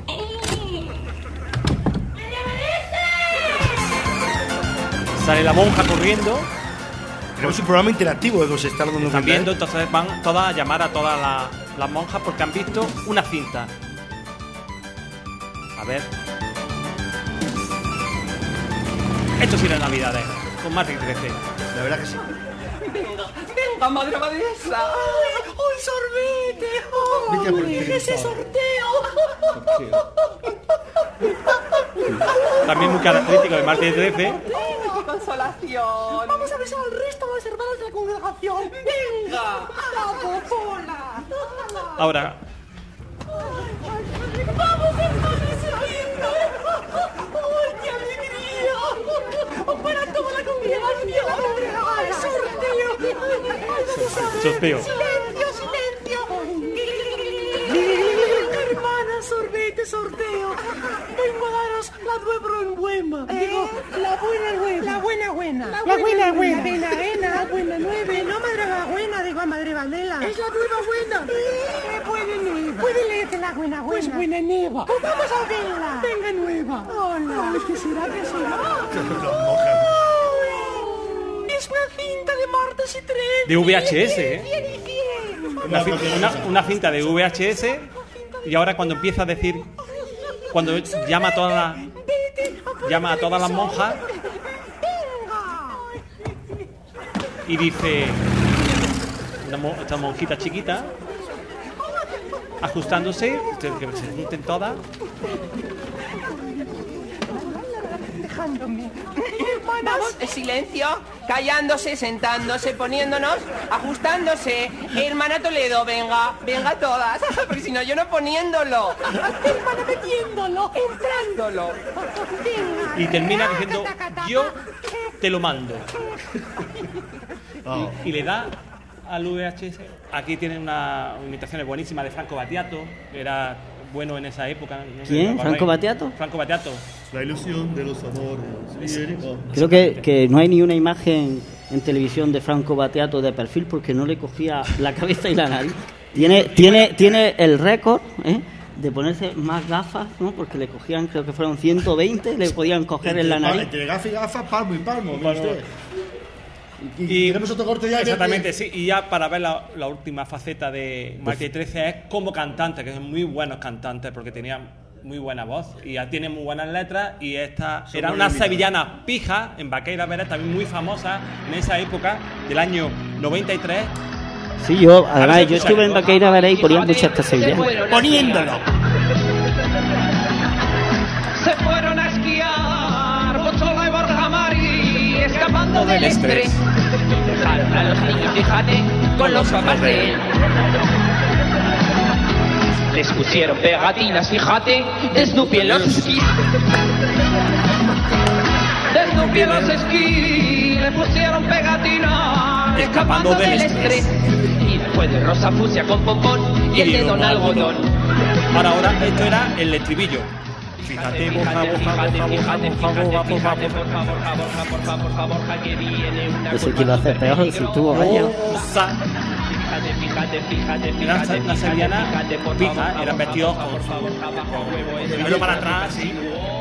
Sale la monja corriendo. Tenemos un programa interactivo de que se está dando Están viendo, entonces van todas a llamar a todas las monjas porque han visto una cinta. A ver. Esto sí era Navidades, con Martí 13. La verdad que sí. Venga, madre abadesa. ¡Ay, un sorbete! ¡Ay, ese sorteo! También muy característico de martes 13. ¡Qué consolación! Vamos a besar al resto de las hermanas de la congregación. ¡Venga! ¡A la popola! Ahora, ¡Vamos, hermanas! ¡Ay, qué alegría! ¡Para toda la congregación! ¡Ay, sorteo! sorteo. ¡Silencio, silencio! Hermana, sorbete, sorteo. Vengo a daros la nueva buena. Digo, la buena. La buena. La buena. La buena nueve. No, madre buena, digo a madre Vandela. Es la nueva buena. Puede leerte la buena. Pues buena nueva. Pues vamos a verla. Venga nueva. Hola. ¿Qué será? Es una cinta de martes y 13. De VHS, Bien. Una cinta de VHS. Y ahora cuando empieza a decir, cuando llama a todas las monjas y dice, esta monjita chiquita, ajustándose, que se junten todas. Dejándome. Vamos, silencio, callándose, sentándose, poniéndonos, ajustándose. Hermana Toledo, venga todas, porque si no yo no poniéndolo. Hermana metiéndolo, entrándolo. Y termina diciendo, yo te lo mando. Y le da al VHS. Aquí tienen una imitación buenísima de Franco Battiato, que era bueno en esa época. No sé, ¿Quién? ¿Franco Battiato? Franco Battiato. La ilusión de los amores. Creo que no hay ni una imagen en televisión de Franco Battiato de perfil porque no le cogía la cabeza y la nariz. Tiene el récord de ponerse más gafas, ¿no? Porque le cogían, creo que fueron 120, le podían coger en la nariz. Entre gafas y gafas, palmo y palmo. Y tenemos otro corte ya. Exactamente, sí. Y ya para ver la última faceta de Martes 13 es como cantante, que son muy buenos cantantes porque tenían muy buena voz y ya tiene muy buenas letras. Y esta era una sevillana pija en Vaqueira Veré, también muy famosa en esa época del año 93. Sí, yo estuve en Vaqueira Veré y ponía mucho esta sevillana. Poniéndolo. Se fueron a esquiar Pochola y Borja Mari, escapando del estrés. Dejaron a los niños, fíjate, con los papás de él. Les pusieron pegatinas, fíjate, de Snoopy en los esquís. De Snoopy en los esquís, le pusieron pegatinas, escapando del estrés. Y después de Rosa Fusia con pompón y el de Don Algodón. Ahora, esto era el estribillo. Fíjate, por favor, que viene una. Ese que lo hace peor si tuvo años. Fíjate, una sevillana pija, eran vestidos con pelo para atrás, sí.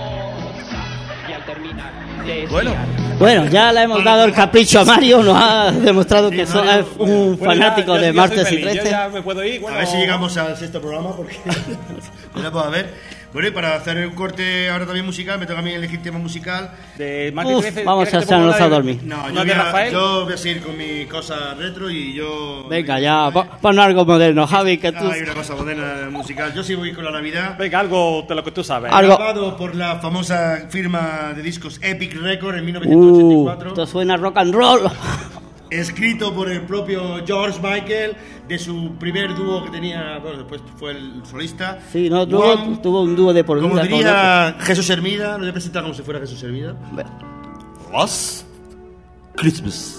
Bueno, ya le hemos dado el capricho a Mario, nos ha demostrado que es un fanático de Martes y 13. Yo ya me puedo ir. A ver si llegamos al sexto programa porque no la puedo ver. Bueno, y para hacer un corte ahora también musical, me toca a mí elegir tema musical. De Martes 13. Vamos a echarnos a dormir. No, yo voy a seguir con mi cosa retro y yo... Venga, ya, pon algo moderno, Javi, que tú... Hay una cosa moderna musical. Yo sí voy con la Navidad. Venga, algo de lo que tú sabes. Grabado por la famosa firma de discos Epic Record en 1984. Esto suena rock and roll. Escrito por el propio George Michael, de su primer dúo que tenía, bueno, después fue el solista. Sí, no, tuvo un dúo de por vida. Como diría Jesús Hermida, lo voy a presentar como si fuera Jesús Hermida. Last Christmas.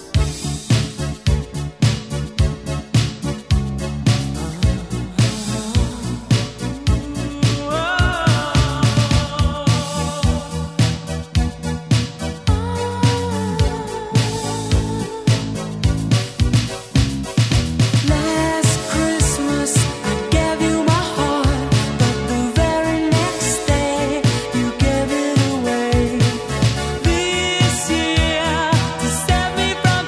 This year, to save me from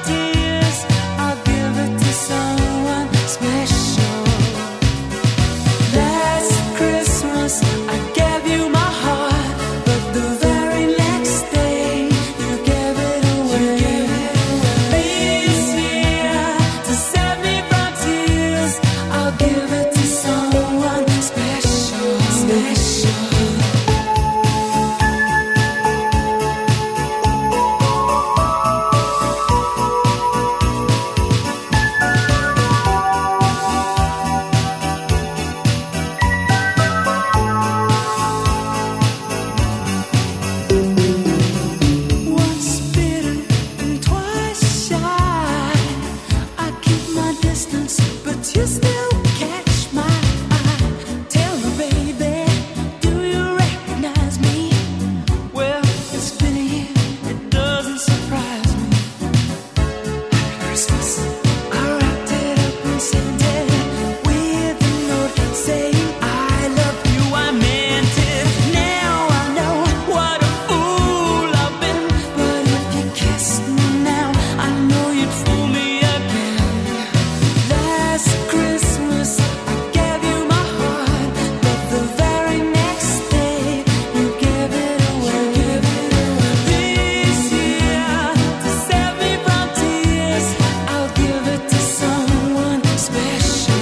distance, but you still catch my eye. Tell me, baby, do you recognize me? Well, it's been a year, it doesn't surprise me. Happy Christmas. I wrapped it up and sent it with a note saying I love you. I meant it. Now I know what a fool I've been. But if you kissed me now, I know you'd fool me again. Last Christmas I gave you my heart, but the very next day you gave it away. This year, to save me from tears, I'll give it to someone special.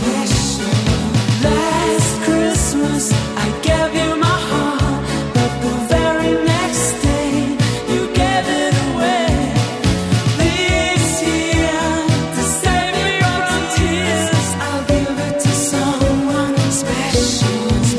Last Christmas I gave you my heart, but the very next day you gave it away. This year, to save me from tears, I'll give it to someone special.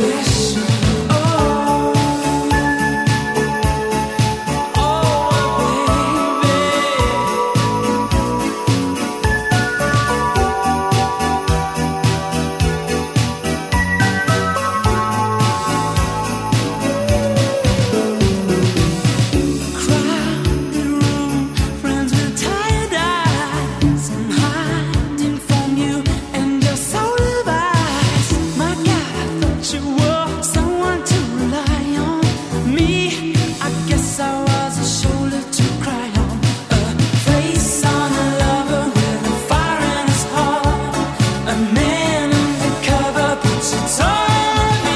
Crowded room, friends with tired eyes. I'm hiding from you and your soul of eyes. My God, I thought you were someone to rely on. Me, I guess I was a shoulder to cry on. A face on a lover with a fire in his heart. A man undercover, but you tore me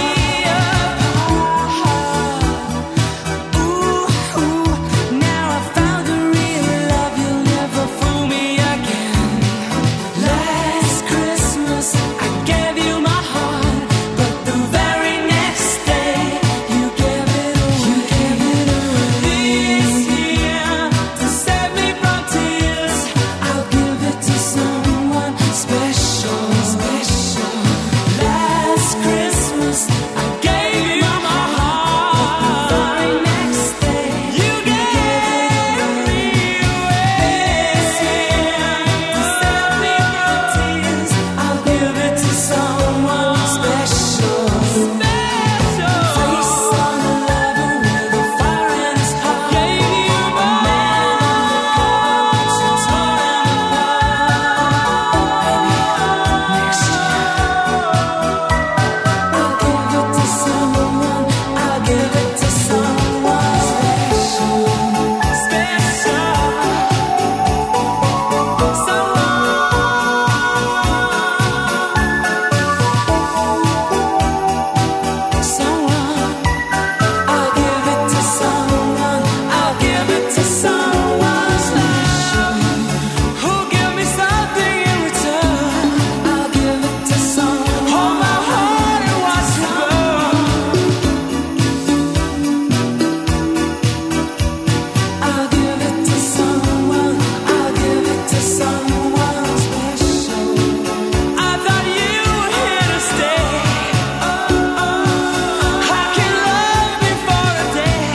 apart. Ooh, now I found the real love. You'll never fool me again. Last Christmas I gave you my heart, but the very next day you gave it away. This year, to save me from tears, I'll give it to someone special. Last Christmas I gave you my heart, but the very next day you gave me away. This year, to save me from tears, I'll give it to someone special. Face on a lover with a fire in his heart. Gave you my man undercover, but you tore him apart. Next year, I'll give it to someone. I'll give it to someone special. I'll give it to someone. I'll give it to someone special. Who'll give me something in return? I'll give it to someone. Hold my heart and watch it burn. I'll give it to someone. I'll give it to someone special. I thought you were here to stay. I can love you for a day.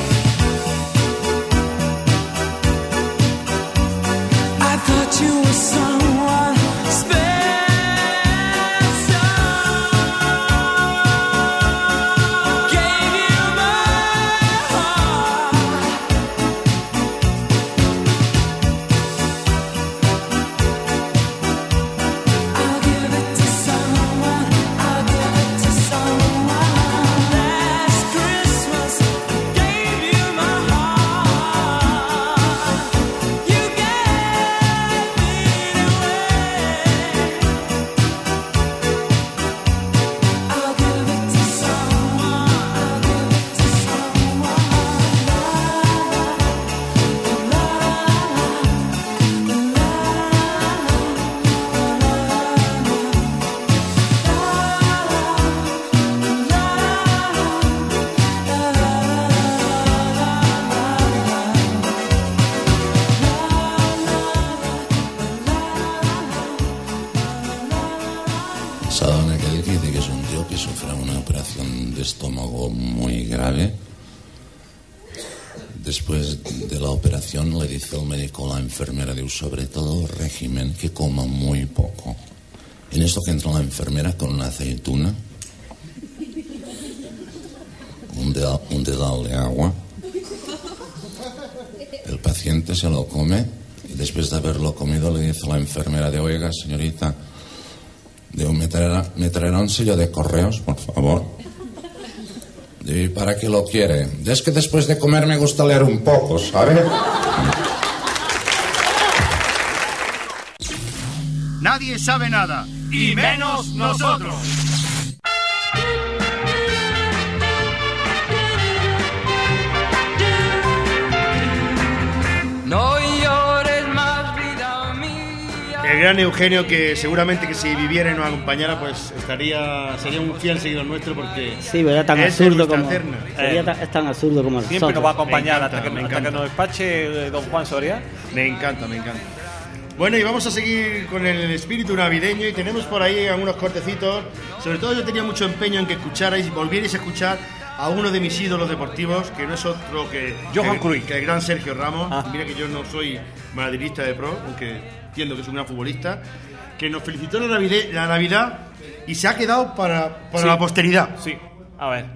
I thought you were someone special. Gave you my heart. I'll give it to someone. I'll give it to someone. Last Christmas I gave you my heart. You gave me away. I'll give it to someone. I'll give it to someone. Saben aquel que dice que es un tío que sufre una operación de estómago muy grave, después de la operación le dice el médico a la enfermera, digo, sobre todo régimen, que coma muy poco. En esto que entra la enfermera con una aceituna, un dedal de agua, el paciente se lo come y después de haberlo comido le dice a la enfermera de, oiga, señorita, digo, ¿me traerá un sello de correos, por favor? ¿Y para qué lo quiere? Es que después de comer me gusta leer un poco, ¿sabe? Nadie sabe nada, y menos nosotros. No llores más, vida mía. El gran Eugenio, que seguramente que si viviera y nos acompañara, pues sería un fiel seguidor nuestro, porque sí, pero es tan absurdo como es tan absurdo como siempre nosotros. nos va a acompañar hasta que me nos despache don Juan Soria. Me encanta. Bueno, y vamos a seguir con el espíritu navideño y tenemos por ahí algunos cortecitos. Sobre todo yo tenía mucho empeño en que escucharais y volvierais a escuchar a uno de mis ídolos deportivos, que no es otro que Johan Cruyff, que el gran Sergio Ramos. Mira que yo no soy madridista de pro, aunque entiendo que es un gran futbolista, que nos felicitó la Navidad y se ha quedado para sí, la posteridad. Sí, a ver.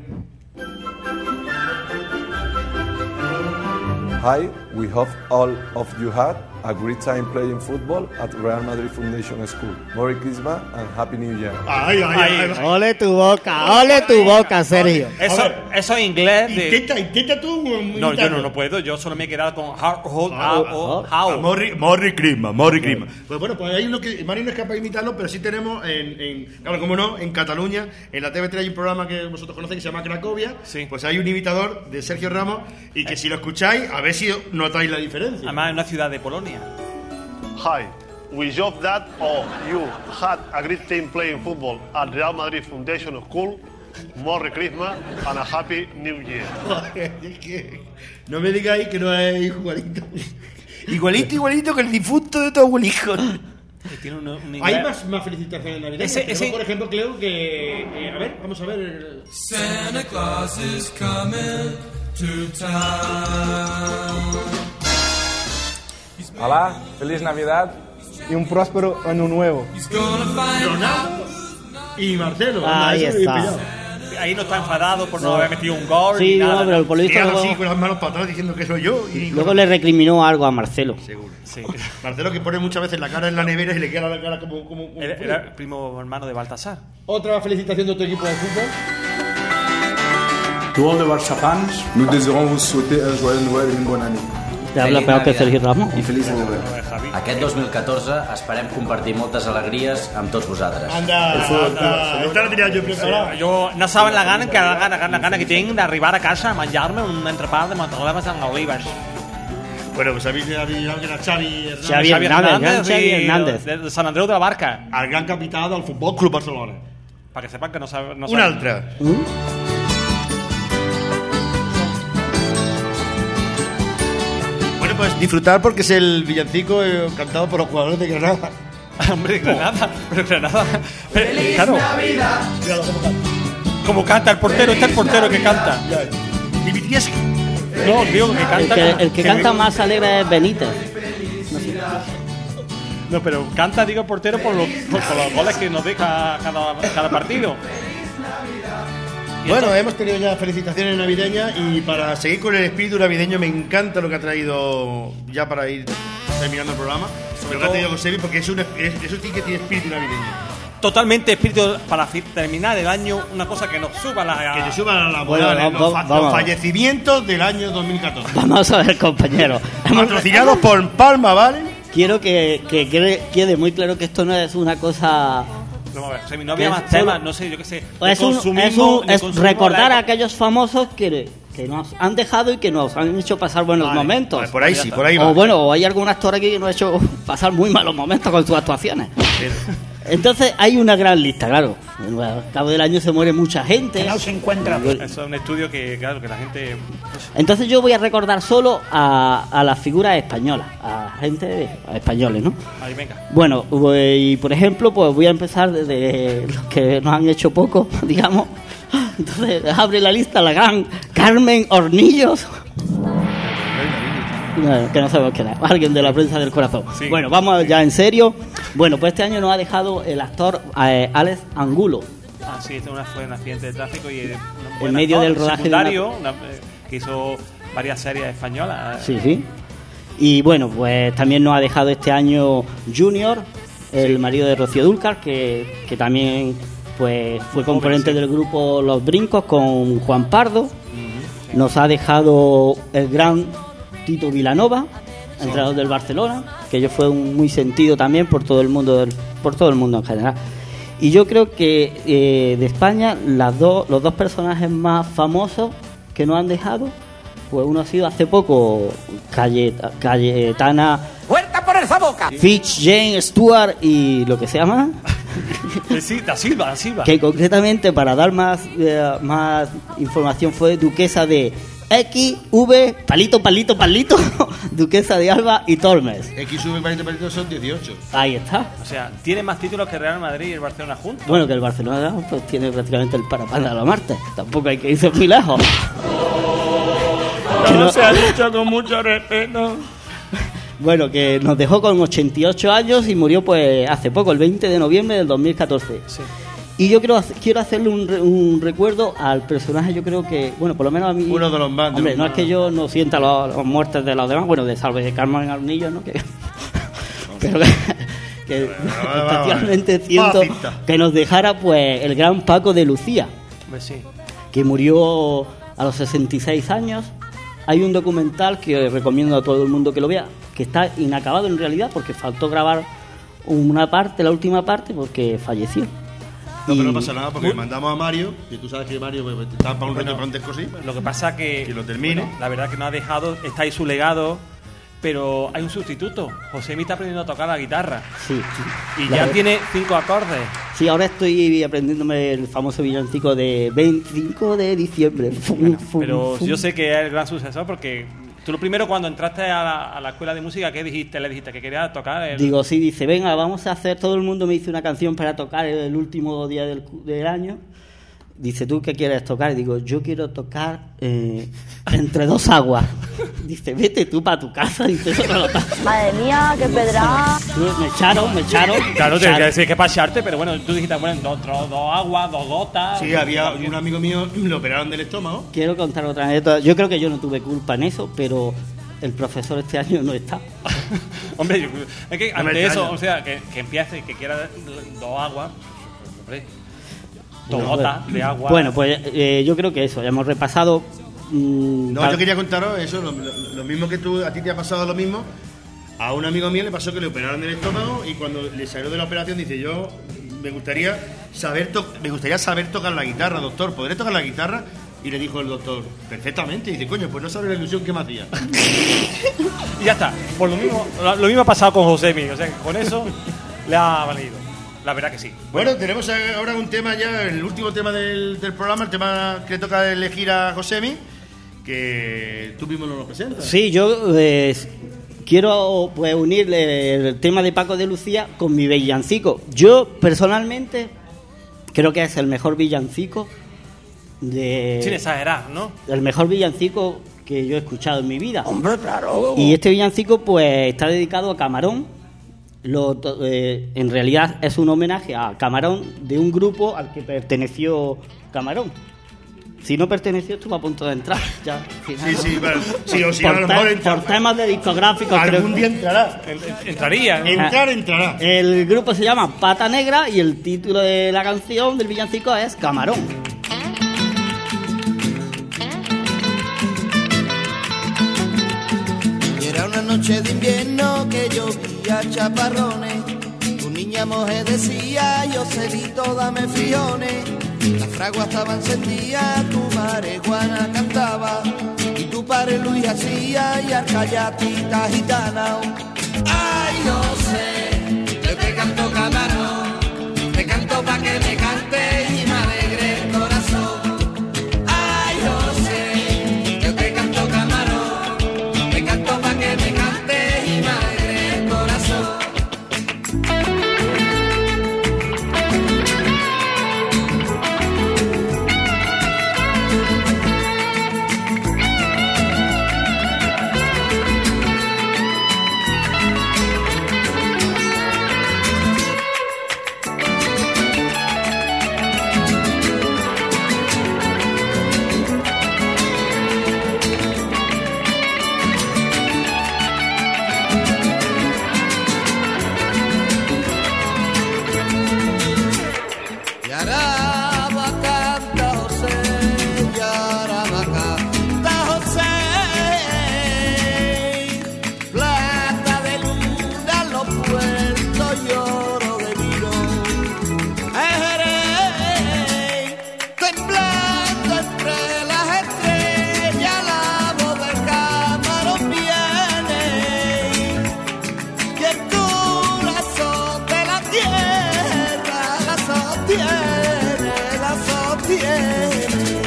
Hi, we hope all of you had a great time playing football at Real Madrid Foundation School. Merry Christmas and Happy New Year. Ay. Ole tu boca, Sergio. Eso es inglés. Intenta tú. No, yo no puedo. Yo solo me he quedado con how. Merry Christmas. Pues bueno, pues hay uno que Mari no es capaz de imitarlo, pero sí tenemos claro, como no, en Cataluña, en la TV3 hay un programa que vosotros conocéis que se llama Cracovia. Sí. Pues hay un imitador de Sergio Ramos y que si lo escucháis, a ver si notáis la diferencia. Además, en una ciudad de Polonia. Hi, we hope that all you had a great time playing football at Real Madrid Foundation School. Merry Christmas and a Happy New Year. No me digáis que no es igualito. Igualito que el difunto de tu abuelijo. Hay más felicitaciones navideñas. Ese, por ejemplo, creo que a ver, vamos a ver. Santa Claus is coming to town. Hola, feliz Navidad y un próspero año nuevo. Ronaldo y Marcelo. Ahí está. Ahí no está enfadado por no haber metido un gol. Sí, ni nada. No, pero el político luego, así con las manos para atrás diciendo que soy yo. Y luego le recriminó algo a Marcelo. Seguro. Sí. Marcelo, que pone muchas veces la cara en la nevera y le queda la cara como era el primo hermano de Baltasar. Otra felicitación de tu equipo de fútbol. To all the Barça fans, nous désirons vous souhaiter un joyeux Noël et une bonne année. Te habla peor que Sergio Ramos. I feliç any nou. Aquest 2014 esperem compartir moltes alegries amb tots vosaltres. Anda. Esta la tenía yo preparada. Yo no saben la gana que tengo de arribar a casa a menjar-me un entrepà de mataleves amb olives. Bueno, pues habéis adivinado que era Xavi Hernández. De Sant Andreu de la Barca. El gran capità del Futbol Club Barcelona. Para que sepan que no saben. Un altre. Pues disfrutar porque es el villancico cantado por los jugadores de Granada. Hombre, Granada, pero Granada. ¡Feliz claro. Navidad! Como canta el portero, está el portero que canta. Dimitrescu. No, digo que canta. El que canta más alegre es Benítez. No, pero canta, digo, el portero por los goles que nos deja cada partido. Bueno, hemos tenido ya felicitaciones navideñas y para seguir con el espíritu navideño me encanta lo que ha traído ya para ir terminando el programa. Sobre todo, lo que ha traído Josebi, porque eso sí que tiene espíritu navideño. Totalmente espíritu para terminar el año, una cosa que nos suba la moral, los fallecimientos del año 2014. Vamos a ver, compañero. Patrocinados por Palma, ¿vale? Quiero que quede muy claro que esto no es una cosa... No, a ver, no había más temas, no sé, yo qué sé. Es recordar a aquellos famosos que nos han dejado y que nos han hecho pasar buenos momentos. Vale, por ahí sí, por ahí va. O bueno, o hay algún actor aquí que nos ha hecho pasar muy malos momentos con sus actuaciones. Entonces hay una gran lista, claro. Al cabo del año se muere mucha gente. Que no se encuentra. Eso es un estudio que, claro, que la gente... Entonces yo voy a recordar solo a las figuras españolas, a gente españoles, ¿no? Ahí, venga. Bueno, y por ejemplo, pues voy a empezar desde los que nos han hecho poco, digamos. Entonces abre la lista la gran Carmen Hornillos. Que no sabemos quién es. Alguien de la prensa del corazón. Sí. Bueno, vamos ya en serio. Bueno, pues este año nos ha dejado el actor Alex Angulo. Ah, sí, este fue un accidente de tráfico y en medio del rodaje secundario, que hizo varias series españolas. Sí, sí. Y bueno, pues también nos ha dejado este año Junior, el marido de Rocío Dúrcal, que también pues fue componente del grupo Los Brincos con Juan Pardo. Sí. Nos ha dejado el gran Tito Vilanova, entrenador del Barcelona, que yo fue muy sentido también por todo el mundo en general. Y yo creo que de España los dos personajes más famosos que nos han dejado, pues uno ha sido hace poco Cayetana ¡Puerta por esa boca! Fitch, Jane Stewart y lo que se llama sí, da Silva. Que concretamente, para dar más información, fue duquesa de XV, palito, duquesa de Alba y Tormes. XV, palito son 18. Ahí está. O sea, tiene más títulos que Real Madrid y el Barcelona juntos. Bueno, que el Barcelona pues tiene prácticamente el parapanda de la Marte. Tampoco hay que irse muy lejos. No se ha dicho con mucho respeto. Bueno, que nos dejó con 88 años y murió pues hace poco, el 20 de noviembre del 2014. Sí. Y yo quiero hacerle un recuerdo al personaje. Yo creo que, bueno, por lo menos a mí, uno de los más. Hombre, no es que yo no sienta los muertes de los demás, bueno, de Salve de Carmen Arnillo, ¿no? Pero que especialmente siento que nos dejara pues el gran Paco de Lucía, pues sí, que murió a los 66 años. Hay un documental que recomiendo a todo el mundo que lo vea, que está inacabado en realidad porque faltó grabar la última parte, porque falleció. No, pero no pasa nada porque mandamos a Mario, y tú sabes que Mario pues, está para un reto Francesco, sí. Lo que pasa que lo termine. Bueno, la verdad que no ha dejado, está ahí su legado, pero hay un sustituto. Josemi está aprendiendo a tocar la guitarra. Sí. Y ya tiene 5 acordes. Sí, ahora estoy aprendiéndome el famoso villancico de 25 de diciembre. Pero yo sé que es el gran sucesor porque tú lo primero cuando entraste a la escuela de música, ¿qué dijiste? Le dijiste que querías tocar. Digo, sí, dice, venga, vamos a hacer, todo el mundo me hizo una canción para tocar el último día del año. Dice, ¿tú qué quieres tocar? Y digo, yo quiero tocar Entre dos aguas. Dice, vete tú para tu casa. Dice, eso no lo Madre mía, qué pedra. Me echaron. Claro, tienes que decir que pasarte, pero bueno, tú dijiste, bueno, dos aguas, 2 gotas. Sí, había un amigo mío, lo operaron del estómago. Quiero contar otra anécdota. Yo creo que yo no tuve culpa en eso, pero el profesor este año no está. Hombre, es que ante eso, o sea, que empiece y que quiera 2 aguas, hombre. 2 gotas de agua. Bueno, pues yo creo que eso, ya hemos repasado. Yo quería contaros eso, lo mismo que tú, a ti te ha pasado lo mismo. A un amigo mío le pasó que le operaron el estómago y cuando le salió de la operación dice, yo me gustaría saber tocar la guitarra, doctor, ¿podré tocar la guitarra? Y le dijo el doctor, perfectamente. Y dice, coño, pues no sabes la ilusión que me hacía. Y ya está. Por lo mismo ha pasado con Josemi. O sea, que con eso le ha valido. La verdad que sí. Bueno, tenemos ahora un tema ya, el último tema del programa, el tema que le toca elegir a Josemi, que tú mismo nos lo presentas. Sí, yo quiero pues unir el tema de Paco de Lucía con mi villancico. Yo personalmente creo que es el mejor villancico sin exagerar, ¿no? El mejor villancico que yo he escuchado en mi vida. Hombre, claro. Y este villancico pues está dedicado a Camarón. En realidad es un homenaje a Camarón, de un grupo al que perteneció Camarón. Si no perteneció, estuvo a punto de entrar. Ya, sí, pero sí, o si a lo mejor entra, por temas de discográficos. Algún día entrará. Entraría. Entrará. El grupo se llama Pata Negra y el título de la canción del villancico es Camarón. Noche de invierno que llovía chaparrones, tu niña mujer decía, yo celito dame friones, las fraguas estaban encendidas, tu marihuana cantaba, y tu padre Luis hacía, y arcallatita gitana. Ay, no sé, yo te canto Camarón, te canto pa' que me cante y me alegre el corazón. Ay, no sé, yo te canto Camarón, te canto pa' que me cante. sostiene, la sostiene.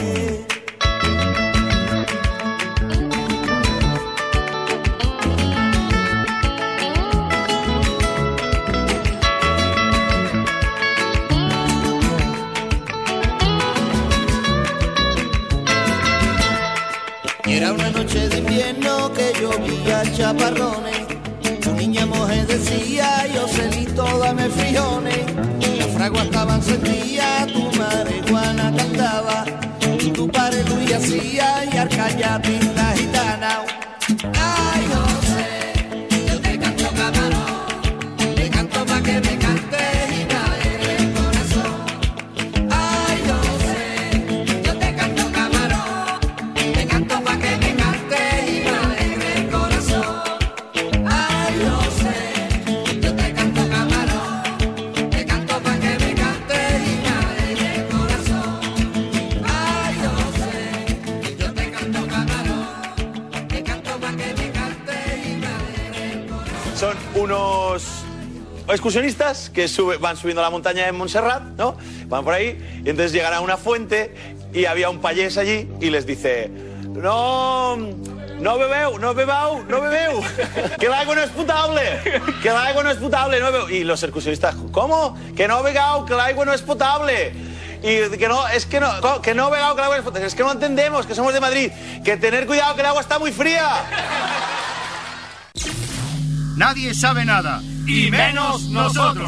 Era una noche de invierno que llovía chaparrones. Tu niña mujer decía, yo celí todas me frijones. Las fraguas estaban encendidas, tu marihuana cantaba. Y tu padre Luis hacía y Arcayati la gitana. Ay, José, yo te canto camarón. Te canto pa' que me cantes y me alegre el corazón. Ay, José, yo te canto camarón. Te canto pa' que me cantes y me alegre el corazón. Ay, José, yo te canto camarón. Te canto pa' que me cantes y me alegre el corazón. Ay, José, yo te canto camarón. Te canto pa' que me cantes y me alegre el corazón. Son unos excursionistas que van subiendo la montaña en Montserrat, ¿no? Van por ahí y entonces llegan a una fuente y había un payés allí y les dice: no bebeu, que el agua no es potable, que el agua no es potable, no bebeu. Y los excursionistas: ¿cómo? Que no bebeu, que el agua no es potable. Y que no, es que no, que no bebeu, que el agua no es potable. Es que no entendemos, que somos de Madrid, que tener cuidado, que el agua está muy fría. Nadie sabe nada, y menos nosotros.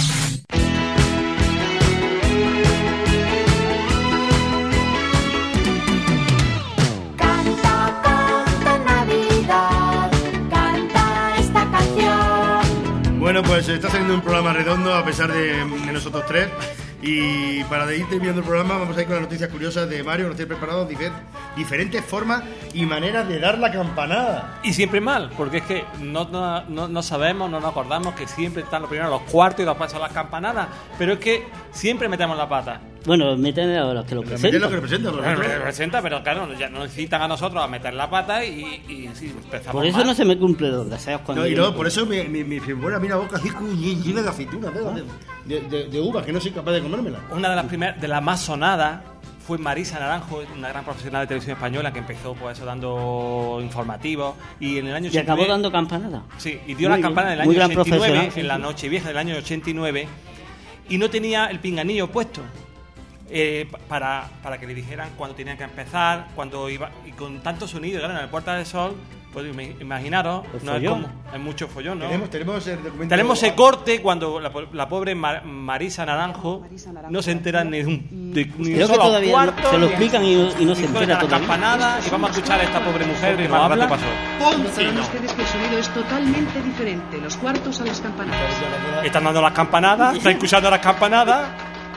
Canta, canta Navidad, canta esta canción. Bueno, pues está saliendo un programa redondo a pesar de nosotros tres. Y para ir terminando el programa vamos a ir con las noticias curiosas de Mario. Nos tiene preparados diferentes formas y maneras de dar la campanada. Y siempre mal, porque es que no sabemos, no nos acordamos que siempre están los primeros los cuartos y después son las campanadas. Pero es que siempre metemos la pata. Bueno, meten a los que lo presentan. Lo que representa, pero claro, ya nos incitan a nosotros a meter la pata y sí, empezamos. Por eso mal. no se me cumplen los deseos cuando. No, y no, por eso mi figura mira boca así llena de aceitunas, de uvas, que no soy capaz de comérmela. Una de las primeras, de las más sonadas, fue Marisa Naranjo, una gran profesional de televisión española que empezó pues eso dando informativos y en el año 89, y acabó dando campanada. Sí, y dio la campanada en el año 89, en la Nochevieja del año 89, y no tenía el pinganillo puesto. Para que le dijeran cuándo tenía que empezar, cuando iba, y con tanto sonido, claro, en el Puerta del Sol, pues imaginaros, no es como, es mucho follón, ¿no? Tenemos el corte cuando la pobre Marisa Naranjo no se entera ni de un solo todavía cuarto, se lo explican y no se entera la campanada, y vamos a escuchar a esta pobre mujer que nos habla. Saben ustedes que el sonido es totalmente diferente, los cuartos a las campanadas. Están dando las campanadas, están escuchando las campanadas.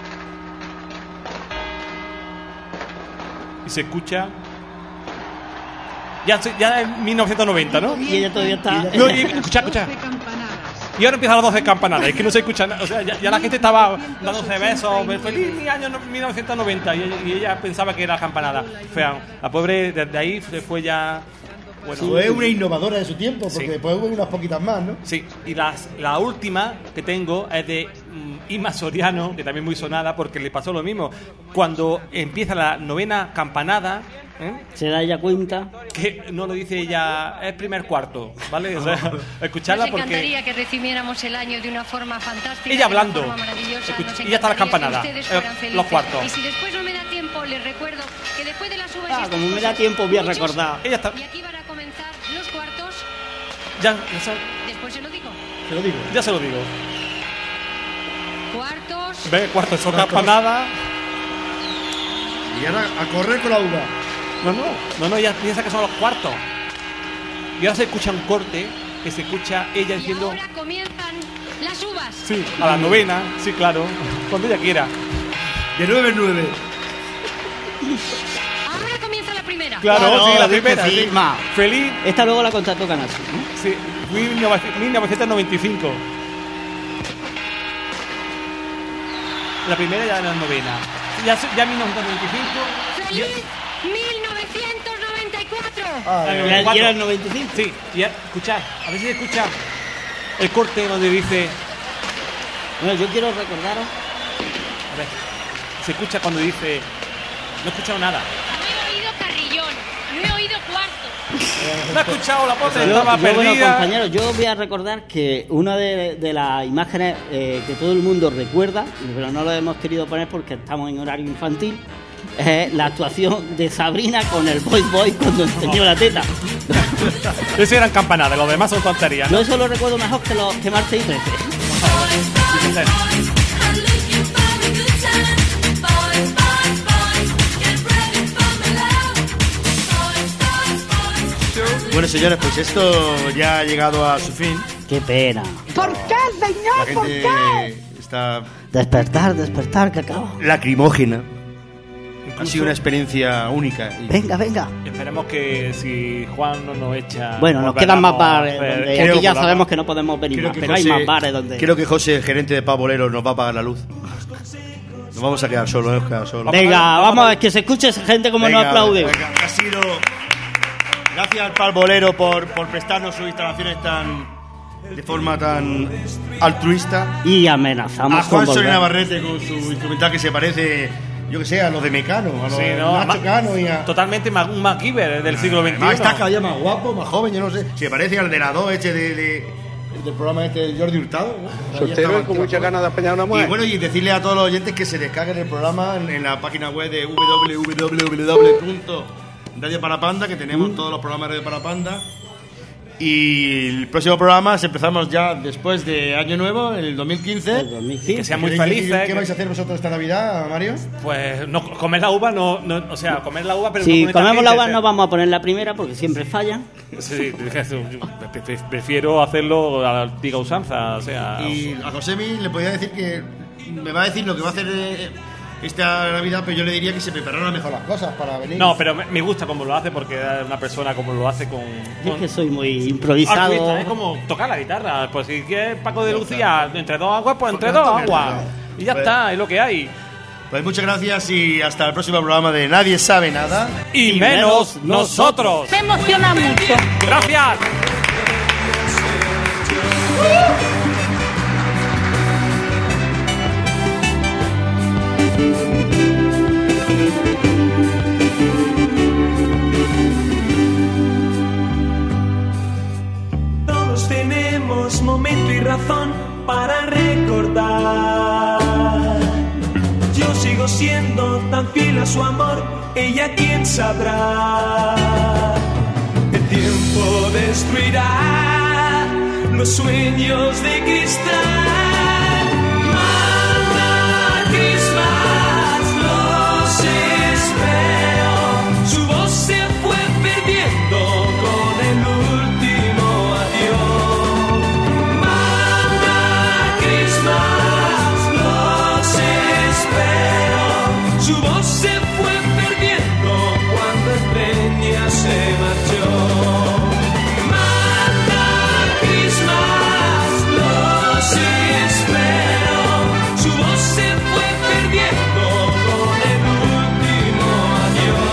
Y se escucha. Ya es 1990, ¿no? Y ella todavía está. No, escucha. Y ahora empiezan las 12 campanadas. Es que no se escucha nada. O sea, ya la gente estaba dándose besos. Feliz año 1990. Y ella pensaba que era campanada. Fea. La pobre, desde ahí se fue ya. Bueno, fue una innovadora de su tiempo, porque sí. Después hubo unas poquitas más, ¿no? Sí, y la última que tengo es de Inma Soriano, que también muy sonada, porque le pasó lo mismo. Cuando empieza la novena campanada, se da ella cuenta que no lo dice ella, es primer cuarto, ¿vale? O sea, escucharla nos porque encantaría que recibiéramos el año de una forma fantástica, ella hablando, y ya está la campanada, los cuartos. Y si después no me da tiempo, les recuerdo que después de las uvas como me da tiempo voy a recordar. Ella está. Y aquí van a comenzar los cuartos. Después se lo digo. Ya se lo digo. Cuartos. Cuartos son campanadas. Y ahora a correr con la uva. No, ella piensa que son los cuartos. Y ahora se escucha un corte que se escucha ella diciendo. Y ahora comienzan las uvas. Sí, a la novena, sí, claro. Cuando ella quiera. De 9 en 9. Ahora comienza la primera. Claro, sí, la primera. Sí. Feliz. Esta luego la contrató Canal. Sí, 1995. La primera ya era la novena. Ya 1995. ¡Feliz 1994! ¿Y era el 95? Sí, y escuchad, a ver si se escucha el corte donde dice. Bueno, yo quiero recordaros Se escucha cuando dice, no he escuchado nada. No he oído carrillón, no he oído cuarto. No he escuchado la potra, estaba perdida. Bueno, compañeros, yo voy a recordar que una de las imágenes que todo el mundo recuerda, pero no lo hemos querido poner porque estamos en horario infantil, es la actuación de Sabrina con el Boy cuando enseñó la teta. Ese eran campanadas, los demás son tonterías. No, eso lo recuerdo mejor que Martes y 13. Bueno, señores, pues esto ya ha llegado a su fin. Qué pena. ¿Por qué, señor? ¿Por qué? Está Despertar, que acaba. lacrimógena. Ha sido una experiencia única. Venga. Esperemos que si Juan no nos echa... Bueno, nos quedan más bares donde aquí ya sabemos que no podemos venir más, pero hay más bares donde... Creo que José, el gerente de Pavolero, nos va a pagar la luz. Nos vamos a quedar solos, Venga, vamos a ver que se escuche esa gente como nos aplaude. Venga, ha sido... Gracias al Pavolero por prestarnos sus instalaciones de forma tan altruista. Y amenazamos a Juan con Soria Navarrete con su instrumental que se parece, yo que sé, a los de Mecano, a los de Nacho Cano y a... Totalmente un MacGyver del siglo XXI. Está cada día más guapo, más joven, yo no sé. Se parece al de la 2 del programa de Jordi Hurtado, ¿no? Soltero y con muchas ganas de apañar a una mujer. Y bueno, y decirle a todos los oyentes que se descarguen el programa en la página web de www.Radio Para Panda, que tenemos todos los programas de Radio Para Panda. Y el próximo programa empezamos ya después de Año Nuevo, el 2015. Que sean muy felices. ¿Qué vais a hacer vosotros esta Navidad, Mario? Pues no, comer la uva, o sea, comer la uva, pero si no comemos la uva no vamos a poner la primera porque siempre fallan. Sí, prefiero hacerlo a la antigua usanza, o sea... Y a Josemi le podía decir que me va a decir lo que va a hacer esta Navidad, pero yo le diría que se prepararan mejor las cosas para venir. No, pero me gusta cómo lo hace, porque es una persona como lo hace con... Yo es que soy muy improvisado. Artista, es como tocar la guitarra. Pues si quieres Paco de Lucía, entre dos aguas, pues entre dos aguas. Y ya está, es lo que hay. Pues muchas gracias y hasta el próximo programa de Nadie Sabe Nada. Y menos nosotros. Me emociona mucho. Gracias. Todos tenemos momento y razón para recordar. Yo sigo siendo tan fiel a su amor, ella quién sabrá. El tiempo destruirá los sueños de cristal. Su voz se fue perdiendo con el último adiós. Mama Christmas, los espero. Su voz se fue perdiendo cuando el tren ya se marchó. Mama Christmas, los espero. Su voz se fue perdiendo con el último adiós.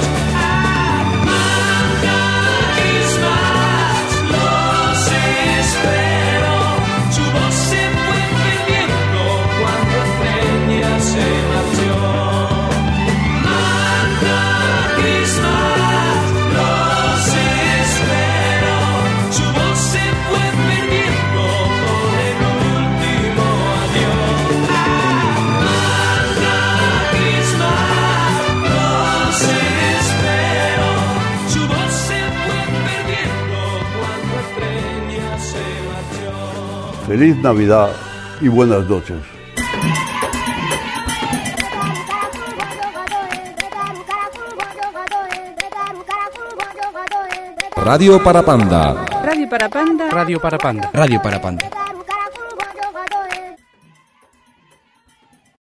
Su voz se fue perdiendo cuando el tren ya se marchó. Manda Christmas, los espero. Su voz se fue perdiendo con el último adiós. Manda Christmas, los espero. Su voz se fue perdiendo cuando el tren ya se marchó. Feliz Navidad y buenas noches. Radio para Panda. Radio para Panda. Radio para Panda. Radio para Panda.